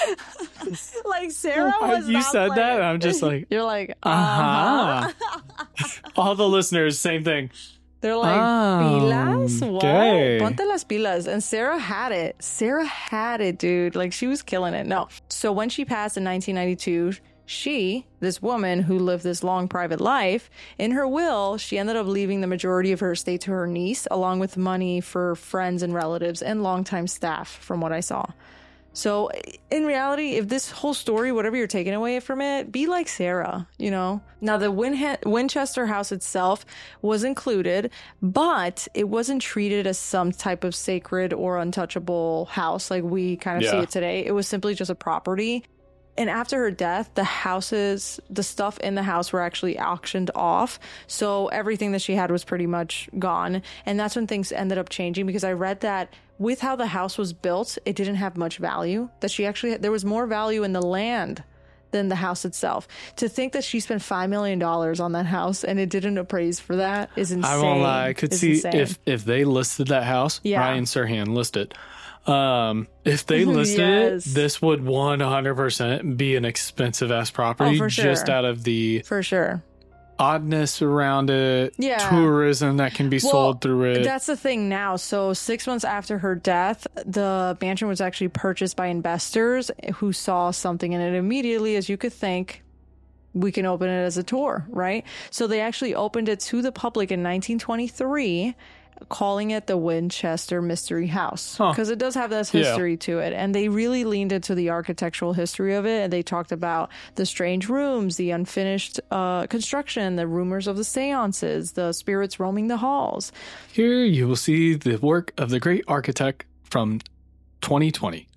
Like, Sarah was You not said that, playing. and I'm just like, You're like, uh uh-huh. huh. All the listeners, same thing. They're like, Um, pilas? What? okay. Ponte las pilas. And Sarah had it. Sarah had it, dude. Like, she was killing it. No. So when she passed in nineteen ninety-two, she, this woman who lived this long private life, in her will, she ended up leaving the majority of her estate to her niece, along with money for friends and relatives and longtime staff, from what I saw. So in reality, if this whole story, whatever you're taking away from it, be like Sarah, you know? Now, the Win- Winchester house itself was included, but it wasn't treated as some type of sacred or untouchable house like we kind of see Yeah. it today. It was simply just a property. And after her death, the houses, the stuff in the house were actually auctioned off. So everything that she had was pretty much gone. And that's when things ended up changing, because I read that with how the house was built, it didn't have much value. That she actually had, there was more value in the land than the house itself. To think that she spent five million dollars on that house and it didn't appraise for that is insane. I won't lie. I could It's see insane. if if they listed that house, Yeah. Ryan Serhan listed. Um, if they listed Yes. it, this would one hundred percent be an expensive ass property, Oh, for sure. just out of the For sure. oddness around it, Yeah. tourism that can be Well, sold through it. That's the thing now. So six months after her death, the mansion was actually purchased by investors who saw something in it immediately, as you could think. We can open it as a tour, right? So they actually opened it to the public in nineteen twenty-three calling it the Winchester Mystery House Huh. because it does have that Yeah. history to it. And they really leaned into the architectural history of it. And they talked about the strange rooms, the unfinished uh, construction, the rumors of the seances, the spirits roaming the halls. Here you will see the work of the great architect from twenty twenty.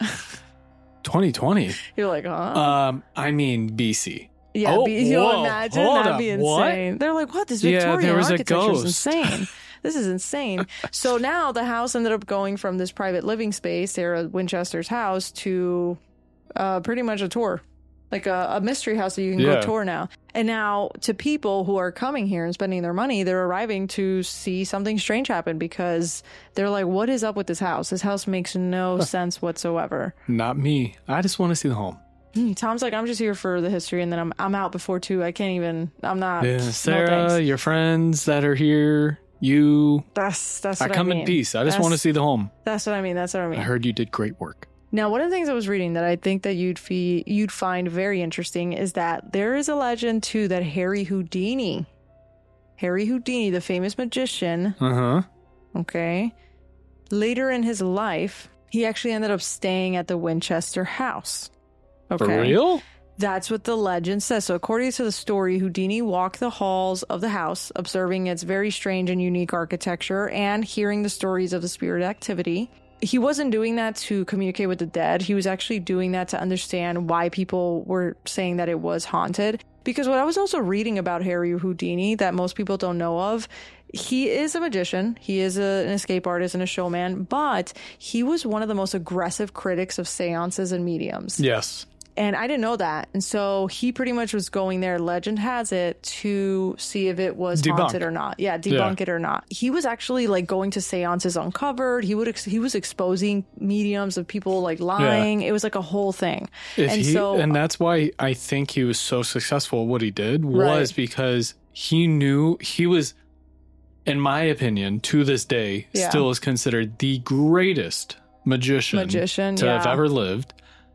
twenty twenty? You're like, huh? Um, I mean B C. Yeah, Oh, be, you'll whoa, imagine hold that'd up, be what? insane. They're like, what? This Yeah, Victorian there was a architecture is ghost. insane. This is insane. So now the house ended up going from this private living space, Sarah Winchester's house, to uh, pretty much a tour, like a, a mystery house that you can Yeah. go tour now. And now to people who are coming here and spending their money, they're arriving to see something strange happen because they're like, what is up with this house? This house makes no sense whatsoever. Not me. I just want to see the home. Hmm, Tom's like, I'm just here for the history, and then I'm I'm out before two. I can't even. I'm not. Yeah, no Sarah, thanks. your friends that are here, you. That's that's. I What I, come mean. in peace. I just That's- want to see the home. That's what I mean. That's what I mean. I heard you did great work. Now, one of the things I was reading that I think that you'd fe- you'd find very interesting is that there is a legend too that Harry Houdini, Harry Houdini, the famous magician, Uh huh. okay, later in his life, he actually ended up staying at the Winchester house. Okay. For real? That's what the legend says. So according to the story, Houdini walked the halls of the house, observing its very strange and unique architecture and hearing the stories of the spirit activity. He wasn't doing that to communicate with the dead. He was actually doing that to understand why people were saying that it was haunted. Because what I was also reading about Harry Houdini that most people don't know of, he is a magician. He is a, an escape artist and a showman, but he was one of the most aggressive critics of seances and mediums. Yes. And I didn't know that. And so he pretty much was going there, legend has it, to see if it was Debunk. haunted or not. Yeah, debunk Yeah. it or not. He was actually like going to seances uncovered. He would ex- he was exposing mediums of people like lying. It was like a whole thing. If and he, so and that's why I think he was so successful at what he did was Right. because he knew he was, in my opinion, to this day, Yeah. still is considered the greatest magician, Magician, to have yeah. ever lived.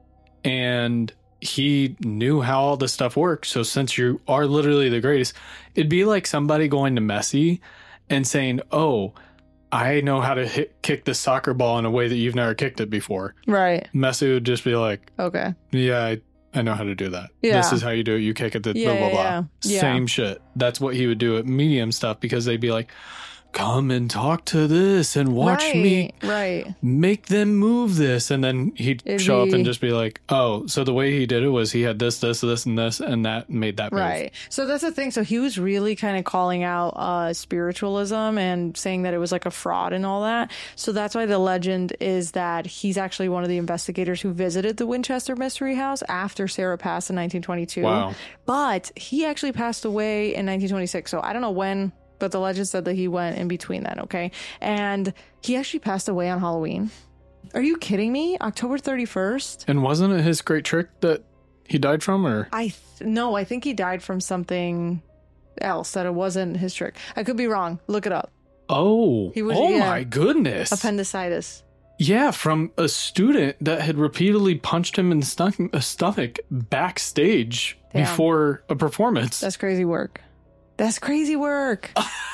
And he knew how all this stuff works. So since you are literally the greatest, it'd be like somebody going to Messi and saying, "Oh, I know how to hit, kick the soccer ball in a way that you've never kicked it before." right. Messi would just be like, Okay. "Yeah, I, I know how to do that. Yeah. This is how you do it. You kick it, the Yeah, blah, blah, yeah, blah." yeah. Yeah. Same shit. That's what he would do at medium stuff because they'd be like, "Come and talk to this and watch right, me Right. make them move this." And then he'd It'd show up be- and just be like, "Oh, so the way he did it was he had this, this, this, and this, and that made that move." Right. So that's the thing. So he was really kind of calling out uh, spiritualism and saying that it was like a fraud and all that. So that's why the legend is that he's actually one of the investigators who visited the Winchester Mystery House after Sarah passed in nineteen twenty-two. Wow. But he actually passed away in nineteen twenty-six. So I don't know when, but the legend said that he went in between that. Okay. And he actually passed away on Halloween. Are you kidding me? October thirty-first? And wasn't it his great trick that he died from, or? I th- no, I think he died from something else that it wasn't his trick. I could be wrong. Look it up. Oh, He was- oh yeah. my goodness. Appendicitis. Yeah, from a student that had repeatedly punched him in the stomach, uh, stomach backstage Damn. before a performance. That's crazy work. That's crazy work.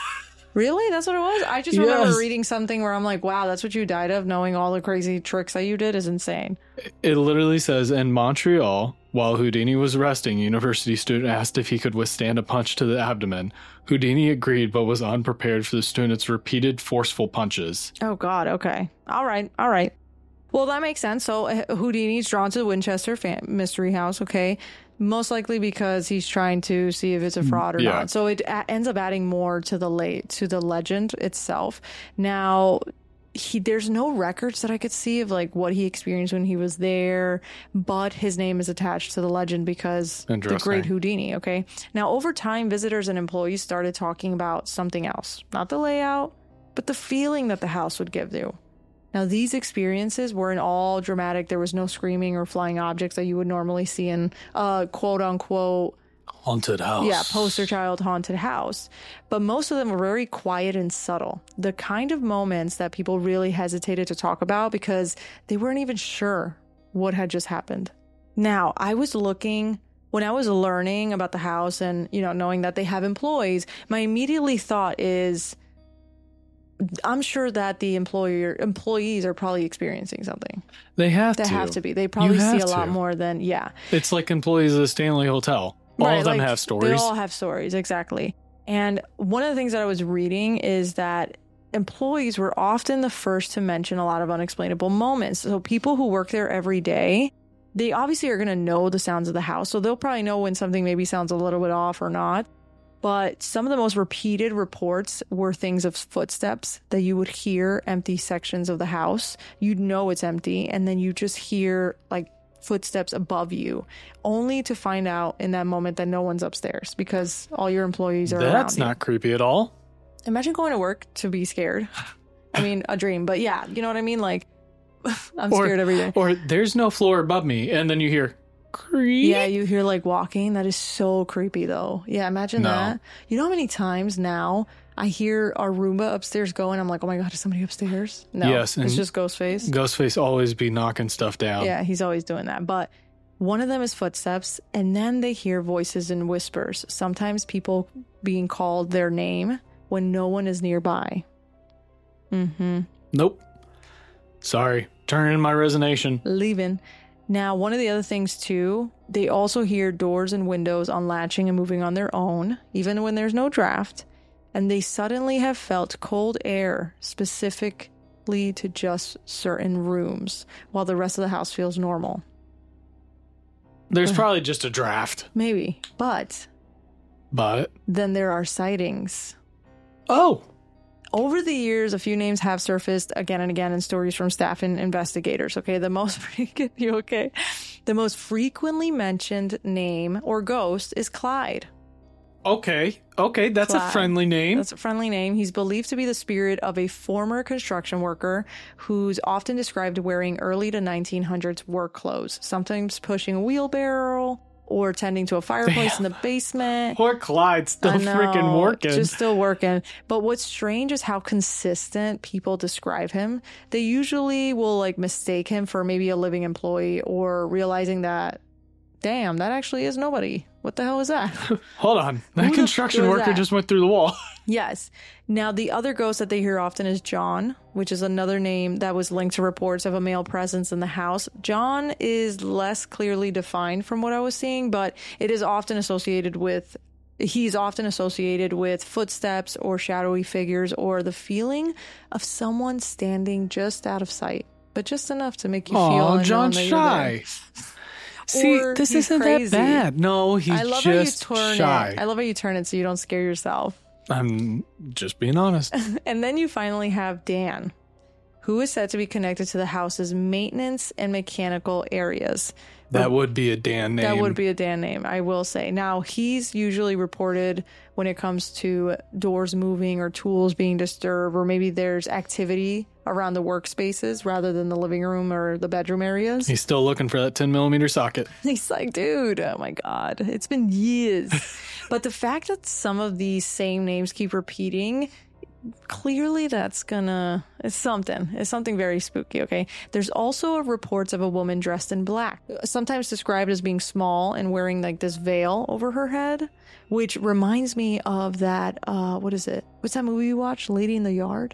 Really? That's what it was? I just remember Yes. reading something where I'm like, wow, that's what you died of. Knowing all the crazy tricks that you did is insane. It literally says, in Montreal, while Houdini was resting, a university student asked if he could withstand a punch to the abdomen. Houdini agreed, but was unprepared for the student's repeated forceful punches. Oh, God. Okay. All right. All right. Well, that makes sense. So uh, Houdini's drawn to the Winchester fam- Mystery House, okay? Most likely because he's trying to see if it's a fraud or Yeah. not. So it a- ends up adding more to the late to the legend itself. Now, he there's no records that I could see of like what he experienced when he was there, but his name is attached to the legend because the Interesting. great Houdini. Okay. Now, over time, visitors and employees started talking about something else, not the layout, but the feeling that the house would give you. Now, these experiences weren't all dramatic. There was no screaming or flying objects that you would normally see in a quote unquote, Haunted house. yeah, poster child haunted house. But most of them were very quiet and subtle. The kind of moments that people really hesitated to talk about because they weren't even sure what had just happened. Now, I was looking, when I was learning about the house and, you know, knowing that they have employees, my immediately thought is, I'm sure that the employer employees are probably experiencing something. They have They to. have to be. They probably You see have a lot to. more than, yeah. It's like employees of the Stanley Hotel. All Right, of them like, have stories. They all have stories, exactly. And one of the things that I was reading is that employees were often the first to mention a lot of unexplainable moments. So people who work there every day, they obviously are going to know the sounds of the house. So they'll probably know when something maybe sounds a little bit off or not. But some of the most repeated reports were things of footsteps that you would hear empty sections of the house. You'd know it's empty, and then you just hear like footsteps above you, only to find out in that moment that no one's upstairs because all your employees are around That's you. not creepy at all. Imagine going to work to be scared. I mean, a dream, but yeah, you know what I mean? Like, I'm Or- scared every day. Or there's no floor above me, and then you hear creep. Yeah, you hear like walking. That is so creepy though. Yeah, imagine No. that. You know how many times now I hear our Roomba upstairs go and I'm like, oh my God, is somebody upstairs? No, Yes, it's and- just Ghostface. Ghostface always be knocking stuff down. Yeah, he's always doing that. But one of them is footsteps, and then they hear voices and whispers. Sometimes people being called their name when no one is nearby. Mm-hmm. Nope. Sorry. Turn in my resignation. Leaving. Now, one of the other things too, they also hear doors and windows unlatching and moving on their own, even when there's no draft. And they suddenly have felt cold air specifically to just certain rooms, while the rest of the house feels normal. There's probably just a draft. Maybe. But But. then there are sightings. Oh. Over the years, a few names have surfaced again and again in stories from staff and investigators. Okay, the most you okay? The most frequently mentioned name or ghost is Clyde. Okay. Okay. That's Clyde. a friendly name. That's a friendly name. He's believed to be the spirit of a former construction worker who's often described wearing early to nineteen hundreds work clothes, sometimes pushing a wheelbarrow or tending to a fireplace in the basement. Poor Clyde still I know, freaking working. Just still working. But what's strange is how consistent people describe him. They usually will like mistake him for maybe a living employee or realizing that, damn, that actually is nobody. What the hell is that? Hold on. That the construction f- was worker that? just went through the wall. Yes. Now, the other ghost that they hear often is John, which is another name that was linked to reports of a male presence in the house. John is less clearly defined from what I was seeing, but it is often associated with, he's often associated with footsteps or shadowy figures or the feeling of someone standing just out of sight, but just enough to make you feel. Oh, unknown John's that you're there. shy. See, Or this he's isn't crazy. that bad. No, he's I love just how you turn shy. it. I love how you turn it so you don't scare yourself. I'm just being honest. And then you finally have Dan, who is said to be connected to the house's maintenance and mechanical areas. That would be a Dan name. That would be a Dan name, I will say. Now, he's usually reported when it comes to doors moving or tools being disturbed, or maybe there's activity around the workspaces rather than the living room or the bedroom areas. He's still looking for that ten millimeter socket. He's like, dude, oh my God, it's been years. But the fact that some of these same names keep repeating, clearly that's gonna, it's something. It's something very spooky, okay? There's also reports of a woman dressed in black, sometimes described as being small and wearing like this veil over her head, which reminds me of that, uh, what is it? What's that movie you watched, Lady in the Yard?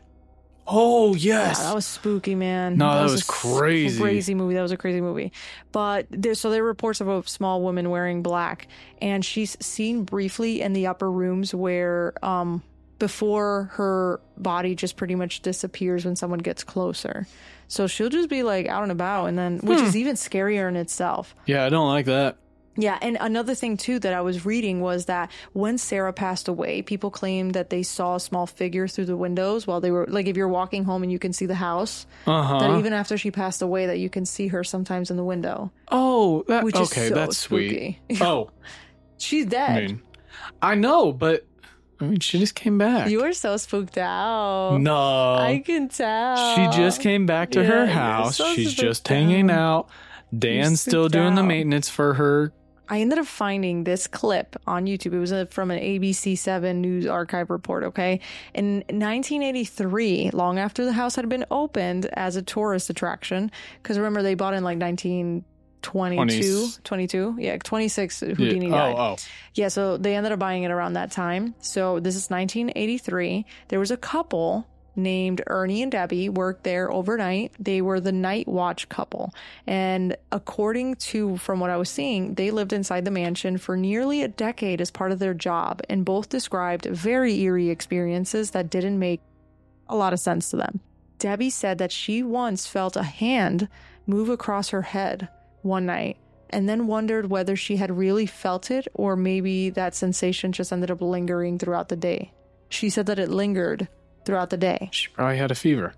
Oh, yes. Yeah, that was spooky, man. No, that was a s- crazy. Crazy movie. That was a crazy movie. But there's so there are reports of a small woman wearing black, and she's seen briefly in the upper rooms where um before her body just pretty much disappears when someone gets closer. So she'll just be like out and about, and then which Hmm. is even scarier in itself. Yeah, I don't like that. Yeah, and another thing too that I was reading was that when Sarah passed away, people claimed that they saw a small figure through the windows while they were like, if you're walking home and you can see the house, Uh-huh. that even after she passed away, that you can see her sometimes in the window. Oh, that, Which is okay, so that's spooky. sweet. Oh, She's I dead. mean, I know, but I mean, she just came back. You were so spooked out. No. I can tell. She just came back to Yeah, her you're house. so She's spooked just hanging out. out. Dan's still spooked doing the out. maintenance for her. I ended up finding this clip on YouTube. It was a, from an A B C seven News Archive report, okay? In nineteen eighty-three, long after the house had been opened as a tourist attraction, because remember, they bought in like nineteen twenty-two, twenty-two? Yeah, twenty-six, Houdini Yeah. died. Oh, oh. Yeah, so they ended up buying it around that time. So this is nineteen eighty-three. There was a couple named Ernie and Debbie worked there overnight. They were the night watch couple. And according to, from what I was seeing, they lived inside the mansion for nearly a decade as part of their job, and both described very eerie experiences that didn't make a lot of sense to them. Debbie said that she once felt a hand move across her head one night and then wondered whether she had really felt it or maybe that sensation just ended up lingering throughout the day. She said that it lingered throughout the day. She probably had a fever.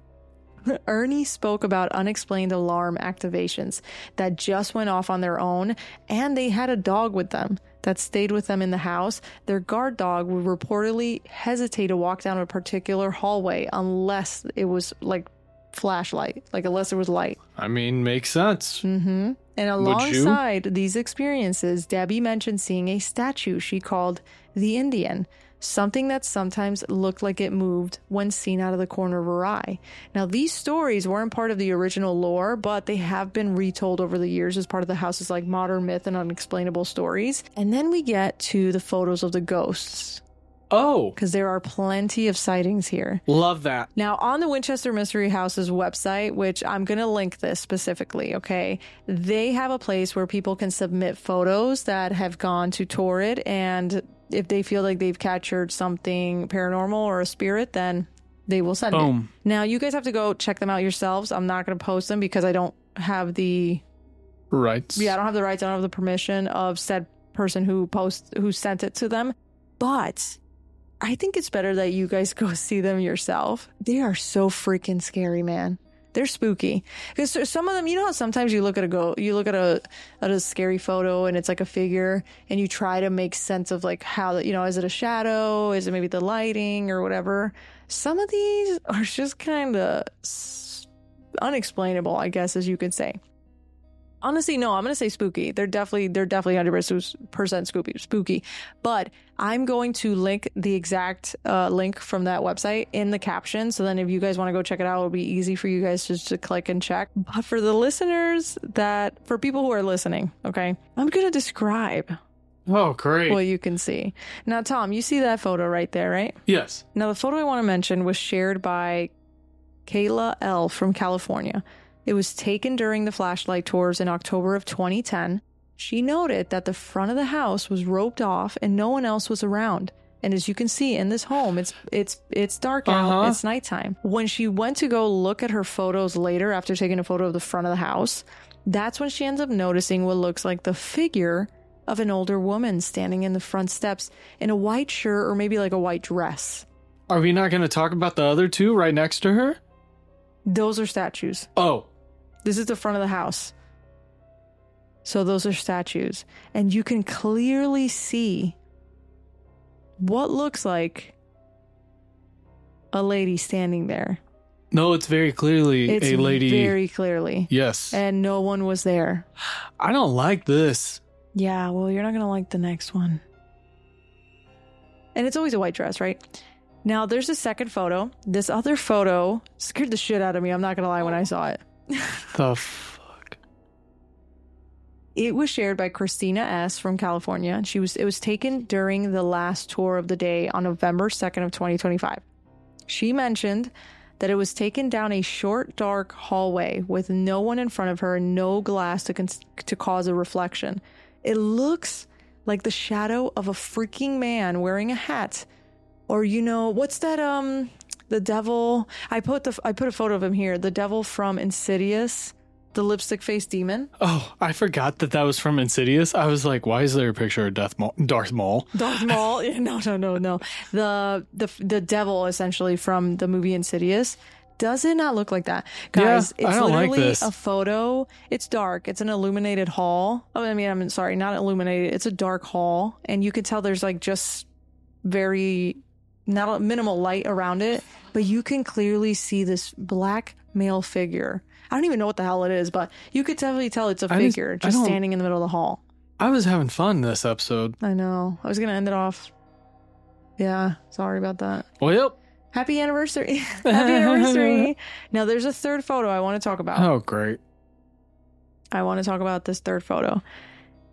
Ernie spoke about unexplained alarm activations that just went off on their own, and they had a dog with them that stayed with them in the house. Their guard dog would reportedly hesitate to walk down a particular hallway unless it was like flashlight, like unless there was light. I mean, makes sense. Mm-hmm. And alongside these experiences, Debbie mentioned seeing a statue she called the Indian, something that sometimes looked like it moved when seen out of the corner of her eye. Now, these stories weren't part of the original lore, but they have been retold over the years as part of the house's like modern myth and unexplainable stories. And then we get to the photos of the ghosts. Oh, because there are plenty of sightings here. Love that. Now, on the Winchester Mystery House's website, which I'm going to link this specifically, okay, they have a place where people can submit photos that have gone to tour it, and if they feel like they've captured something paranormal or a spirit, then they will send Boom. it. Now, you guys have to go check them out yourselves. I'm not going to post them because I don't have the rights. Yeah, I don't have the rights. I don't have the permission of said person who post who sent it to them. But I think it's better that you guys go see them yourself. They are so freaking scary, man. They're spooky. Because some of them, you know how sometimes you look at a go, you look at a at a scary photo and it's like a figure, and you try to make sense of like how, you know, is it a shadow? Is it maybe the lighting or whatever? Some of these are just kind of unexplainable, I guess, as you could say. Honestly, no, I'm going to say spooky. They're definitely, they're definitely one hundred percent spooky, spooky. But I'm going to link the exact uh, link from that website in the caption. So then if you guys want to go check it out, it'll be easy for you guys just to click and check. But for the listeners that, for people who are listening, okay, I'm going to describe Oh, great. what you can see. Now, Tom, you see that photo right there, right? Yes. Now, the photo I want to mention was shared by Kayla L. from California. It was taken during the flashlight tours in October of twenty ten. She noted that the front of the house was roped off and no one else was around. And as you can see in this home, it's it's it's dark out. Uh-huh. It's nighttime. When she went to go look at her photos later after taking a photo of the front of the house, that's when she ends up noticing what looks like the figure of an older woman standing in the front steps in a white shirt or maybe like a white dress. Are we not going to talk about the other two right next to her? Those are statues. Oh. This is the front of the house. So those are statues. And you can clearly see what looks like a lady standing there. No, it's very clearly It's a lady. very clearly. Yes. And no one was there. I don't like this. Yeah, well, you're not going to like the next one. And it's always a white dress, right? Now, there's a second photo. This other photo scared the shit out of me. I'm not going to lie when I saw it. The fuck? It was shared by Christina S. from California. She was. It was taken during the last tour of the day on November second of twenty twenty-five. She mentioned that it was taken down a short, dark hallway with no one in front of her and no glass to cons- to cause a reflection. It looks like the shadow of a freaking man wearing a hat. Or, you know, what's that, um, the devil? I put the I put a photo of him here. The devil from Insidious, the lipstick faced demon. Oh, I forgot that that was from Insidious. I was like, why is there a picture of Death Maul, Darth Maul? Darth Maul? No, no, no, no. The, the, the devil, essentially, from the movie Insidious. Does it not look like that? Guys, Yeah, I it's don't like literally this. a photo. It's dark. It's an illuminated hall. Oh, I mean, I'm sorry, not illuminated. It's a dark hall. And you can tell there's like just very, not a minimal light around it. But you can clearly see this black male figure. I don't even know what the hell it is, but you could definitely tell it's a I just- figure I just don't- standing in the middle of the hall. I was having fun this episode. I know. I was going to end it off. Yeah, sorry about that. Well, Happy anniversary. Happy anniversary. Now, there's a third photo I want to talk about. oh, great. I want to talk about this third photo.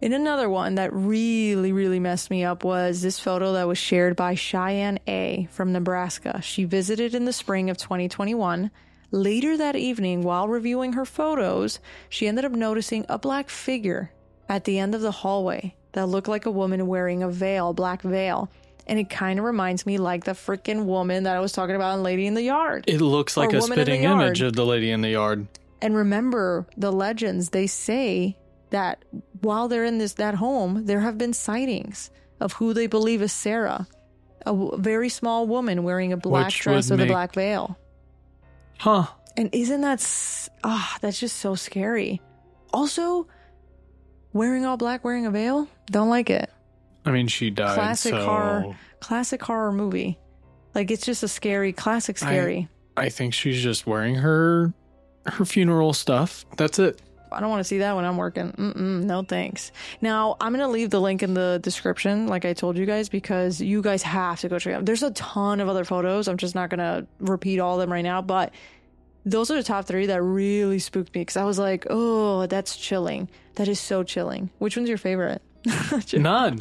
And another one that really, really messed me up was this photo that was shared by Cheyenne A. from Nebraska. She visited in the spring of twenty twenty-one. Later that evening, while reviewing her photos, she ended up noticing a black figure at the end of the hallway that looked like a woman wearing a veil, black veil. And it kind of reminds me like the freaking woman that I was talking about in Lady in the Yard. It looks like Or a Woman in the spitting Yard. image of the lady in the yard. And remember, the legends, they say that while they're in this that home, there have been sightings of who they believe is Sarah, a w- very small woman wearing a black Which dress would with a make- black veil. Huh. And isn't that s- ah? That's just so scary. Also, wearing all black, wearing a veil, don't like it. I mean, she died. Classic so horror, classic horror movie. Like it's just a scary, classic scary. I think she's just wearing her her funeral stuff. That's it. I don't want to see that when I'm working. Mm-mm, no thanks. Now, I'm going to leave the link in the description, like I told you guys, because you guys have to go check it out. There's a ton of other photos. I'm just not going to repeat all of them right now, but those are the top three that really spooked me because I was like, oh, that's chilling. That is so chilling. Which one's your favorite? None.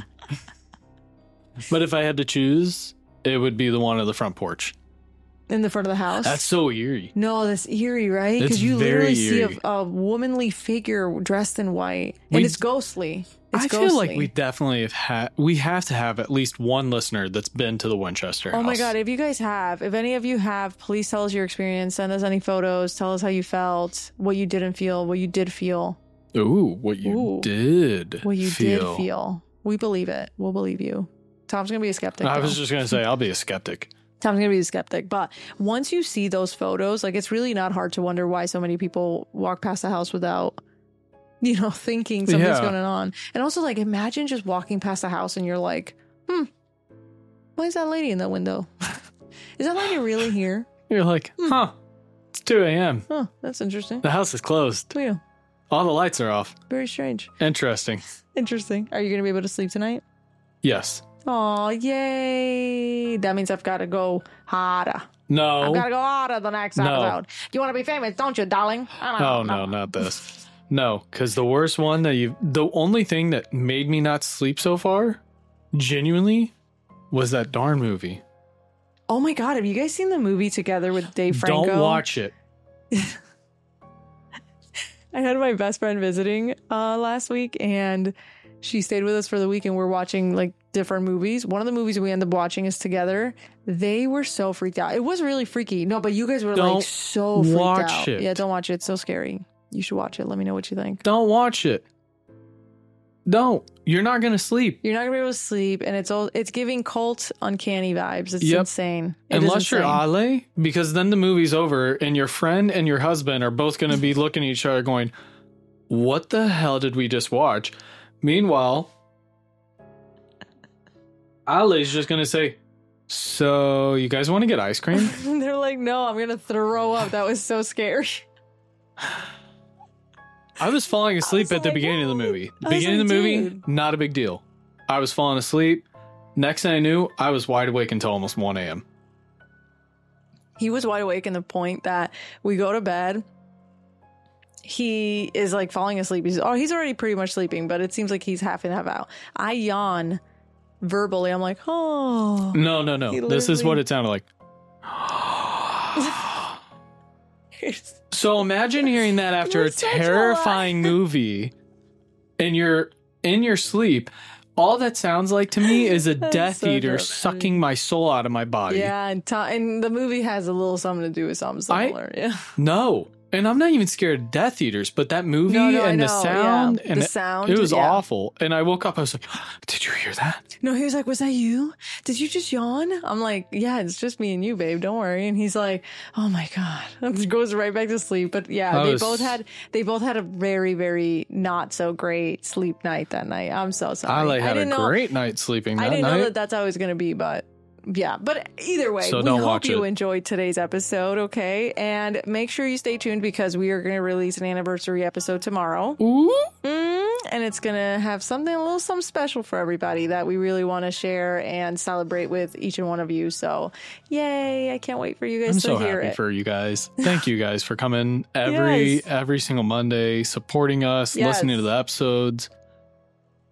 But if I had to choose, it would be the one on the front porch. In the front of the house? That's so eerie. No, that's eerie, right? It's Because you very literally see eerie. a, a womanly figure dressed in white. We- and it's ghostly. It's I ghostly. feel like we definitely have had, we have to have at least one listener that's been to the Winchester Oh house. my God, if you guys have, if any of you have, please tell us your experience. Send us any photos. Tell us how you felt, what you didn't feel, what you did feel, Ooh, what you Ooh. did what you feel. did feel. We believe it. We'll believe you. Tom's going to be a skeptic. I though. was just going to say, I'll be a skeptic. Tom's going to be a skeptic. But once you see those photos, like it's really not hard to wonder why so many people walk past the house without, you know, thinking something's Yeah. going on. And also, like, imagine just walking past the house and you're like, hmm, why is that lady in the window? Is that lady really here? You're like, Hmm. huh, it's two a.m. Huh, that's interesting. The house is closed. Yeah, All the lights are off. very strange. Interesting. Interesting. Are you going to be able to sleep tonight? Yes. Oh, yay. That means I've got to go harder. No. I've got to go harder the next No. episode. You want to be famous, don't you, darling? I don't Oh, know. no, not this. No, because the worst one that you, the only thing that made me not sleep so far, genuinely, was that darn movie. Oh my God, have you guys seen the movie together with Dave Franco? Don't watch it. I had my best friend visiting uh, last week, and she stayed with us for the week, and we're watching like different movies. One of the movies we ended up watching is Together. They were so freaked out. It was really freaky. No, but you guys were Don't like so freaked watch out. it. Yeah, don't watch it. It's so scary. You should watch it. Let me know what you think. Don't watch it. Don't. You're not going to sleep. You're not gonna be able to sleep, and it's all it's giving cult uncanny vibes. It's Yep. insane. It is Unless you're insane. Ale, because then the movie's over and your friend and your husband are both going to be looking at each other going, what the hell did we just watch? Meanwhile, Ale's just going to say, so you guys want to get ice cream? They're like, no, I'm gonna throw up. That was so scary. I was falling asleep was at the like, beginning of the what? movie. I was Beginning of like, the movie, dude. not a big deal. I was falling asleep. Next thing I knew, I was wide awake until almost one a.m. He was wide awake in the point that we go to bed. He is like falling asleep. He's oh, he's already pretty much sleeping, but it seems like he's half in, half out. I yawn verbally. I'm like, oh. No, no, no. He This is literally- what it sounded like. So imagine hearing that after a was such a terrifying movie and you're in your sleep. All that sounds like to me is a That's Death so Eater dramatic. sucking my soul out of my body. Yeah, and, to- and the movie has a little something to do with something I- similar. yeah. No. And I'm not even scared of Death Eaters, but that movie No, no, I and the know, sound yeah. and The it- sound, it was yeah. awful. And I woke up, I was like, did you hear that? No, he was like, was that you? Did you just yawn? I'm like, yeah, it's just me and you, babe. Don't worry. And he's like, oh my God. And goes right back to sleep. But yeah, I they was- both had, they both had a very, very not so great sleep night that night. I'm so sorry. I like had a didn't know, great night sleeping that I didn't night. know that that's how it was going to be, but yeah. But either way, So we don't hope watch you it. enjoyed today's episode. Okay. And make sure you stay tuned because we are going to release an anniversary episode tomorrow. Ooh. Mm, and it's going to have something, a little something special for everybody that we really want to share and celebrate with each and one of you. So, yay. I can't wait for you guys I'm to so hear happy it. for you guys. Thank you guys for coming every Yes. every single Monday, supporting us, Yes. listening to the episodes.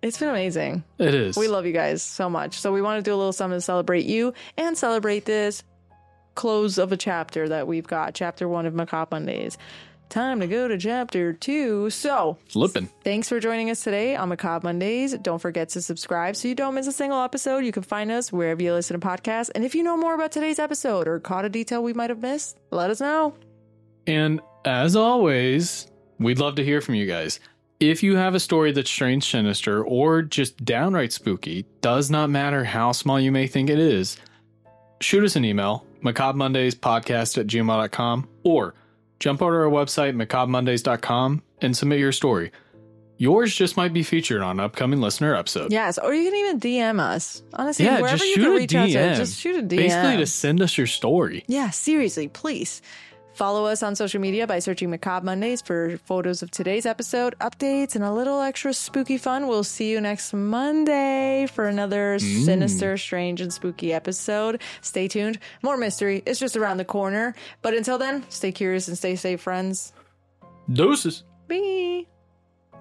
It's been amazing. It is. We love you guys so much. So we want to do a little something to celebrate you and celebrate this close of a chapter that we've got. Chapter one of Macabre Mondays. Time to go to chapter two. So, Flippin'. Thanks for joining us today on Macabre Mondays. Don't forget to subscribe so you don't miss a single episode. You can find us wherever you listen to podcasts. And if you know more about today's episode or caught a detail we might have missed, let us know. And as always, we'd love to hear from you guys. If you have a story that's strange, sinister, or just downright spooky, does not matter how small you may think it is, shoot us an email, macabre mondays podcast at gmail dot com, or jump over to our website, macabre mondays dot com, and submit your story. Yours just might be featured on an upcoming listener episode. Yes, or you can even D M us. Honestly, yeah, wherever just you shoot can a reach D M. out to, just shoot a D M. Basically to send us your story. Yeah, seriously, please. Follow us on social media by searching Macabre Mondays for photos of today's episode, updates, and a little extra spooky fun. We'll see you next Monday for another Mm. sinister, strange, and spooky episode. Stay tuned. More mystery. It's just around the corner. But until then, stay curious and stay safe, friends. Doses. Bye.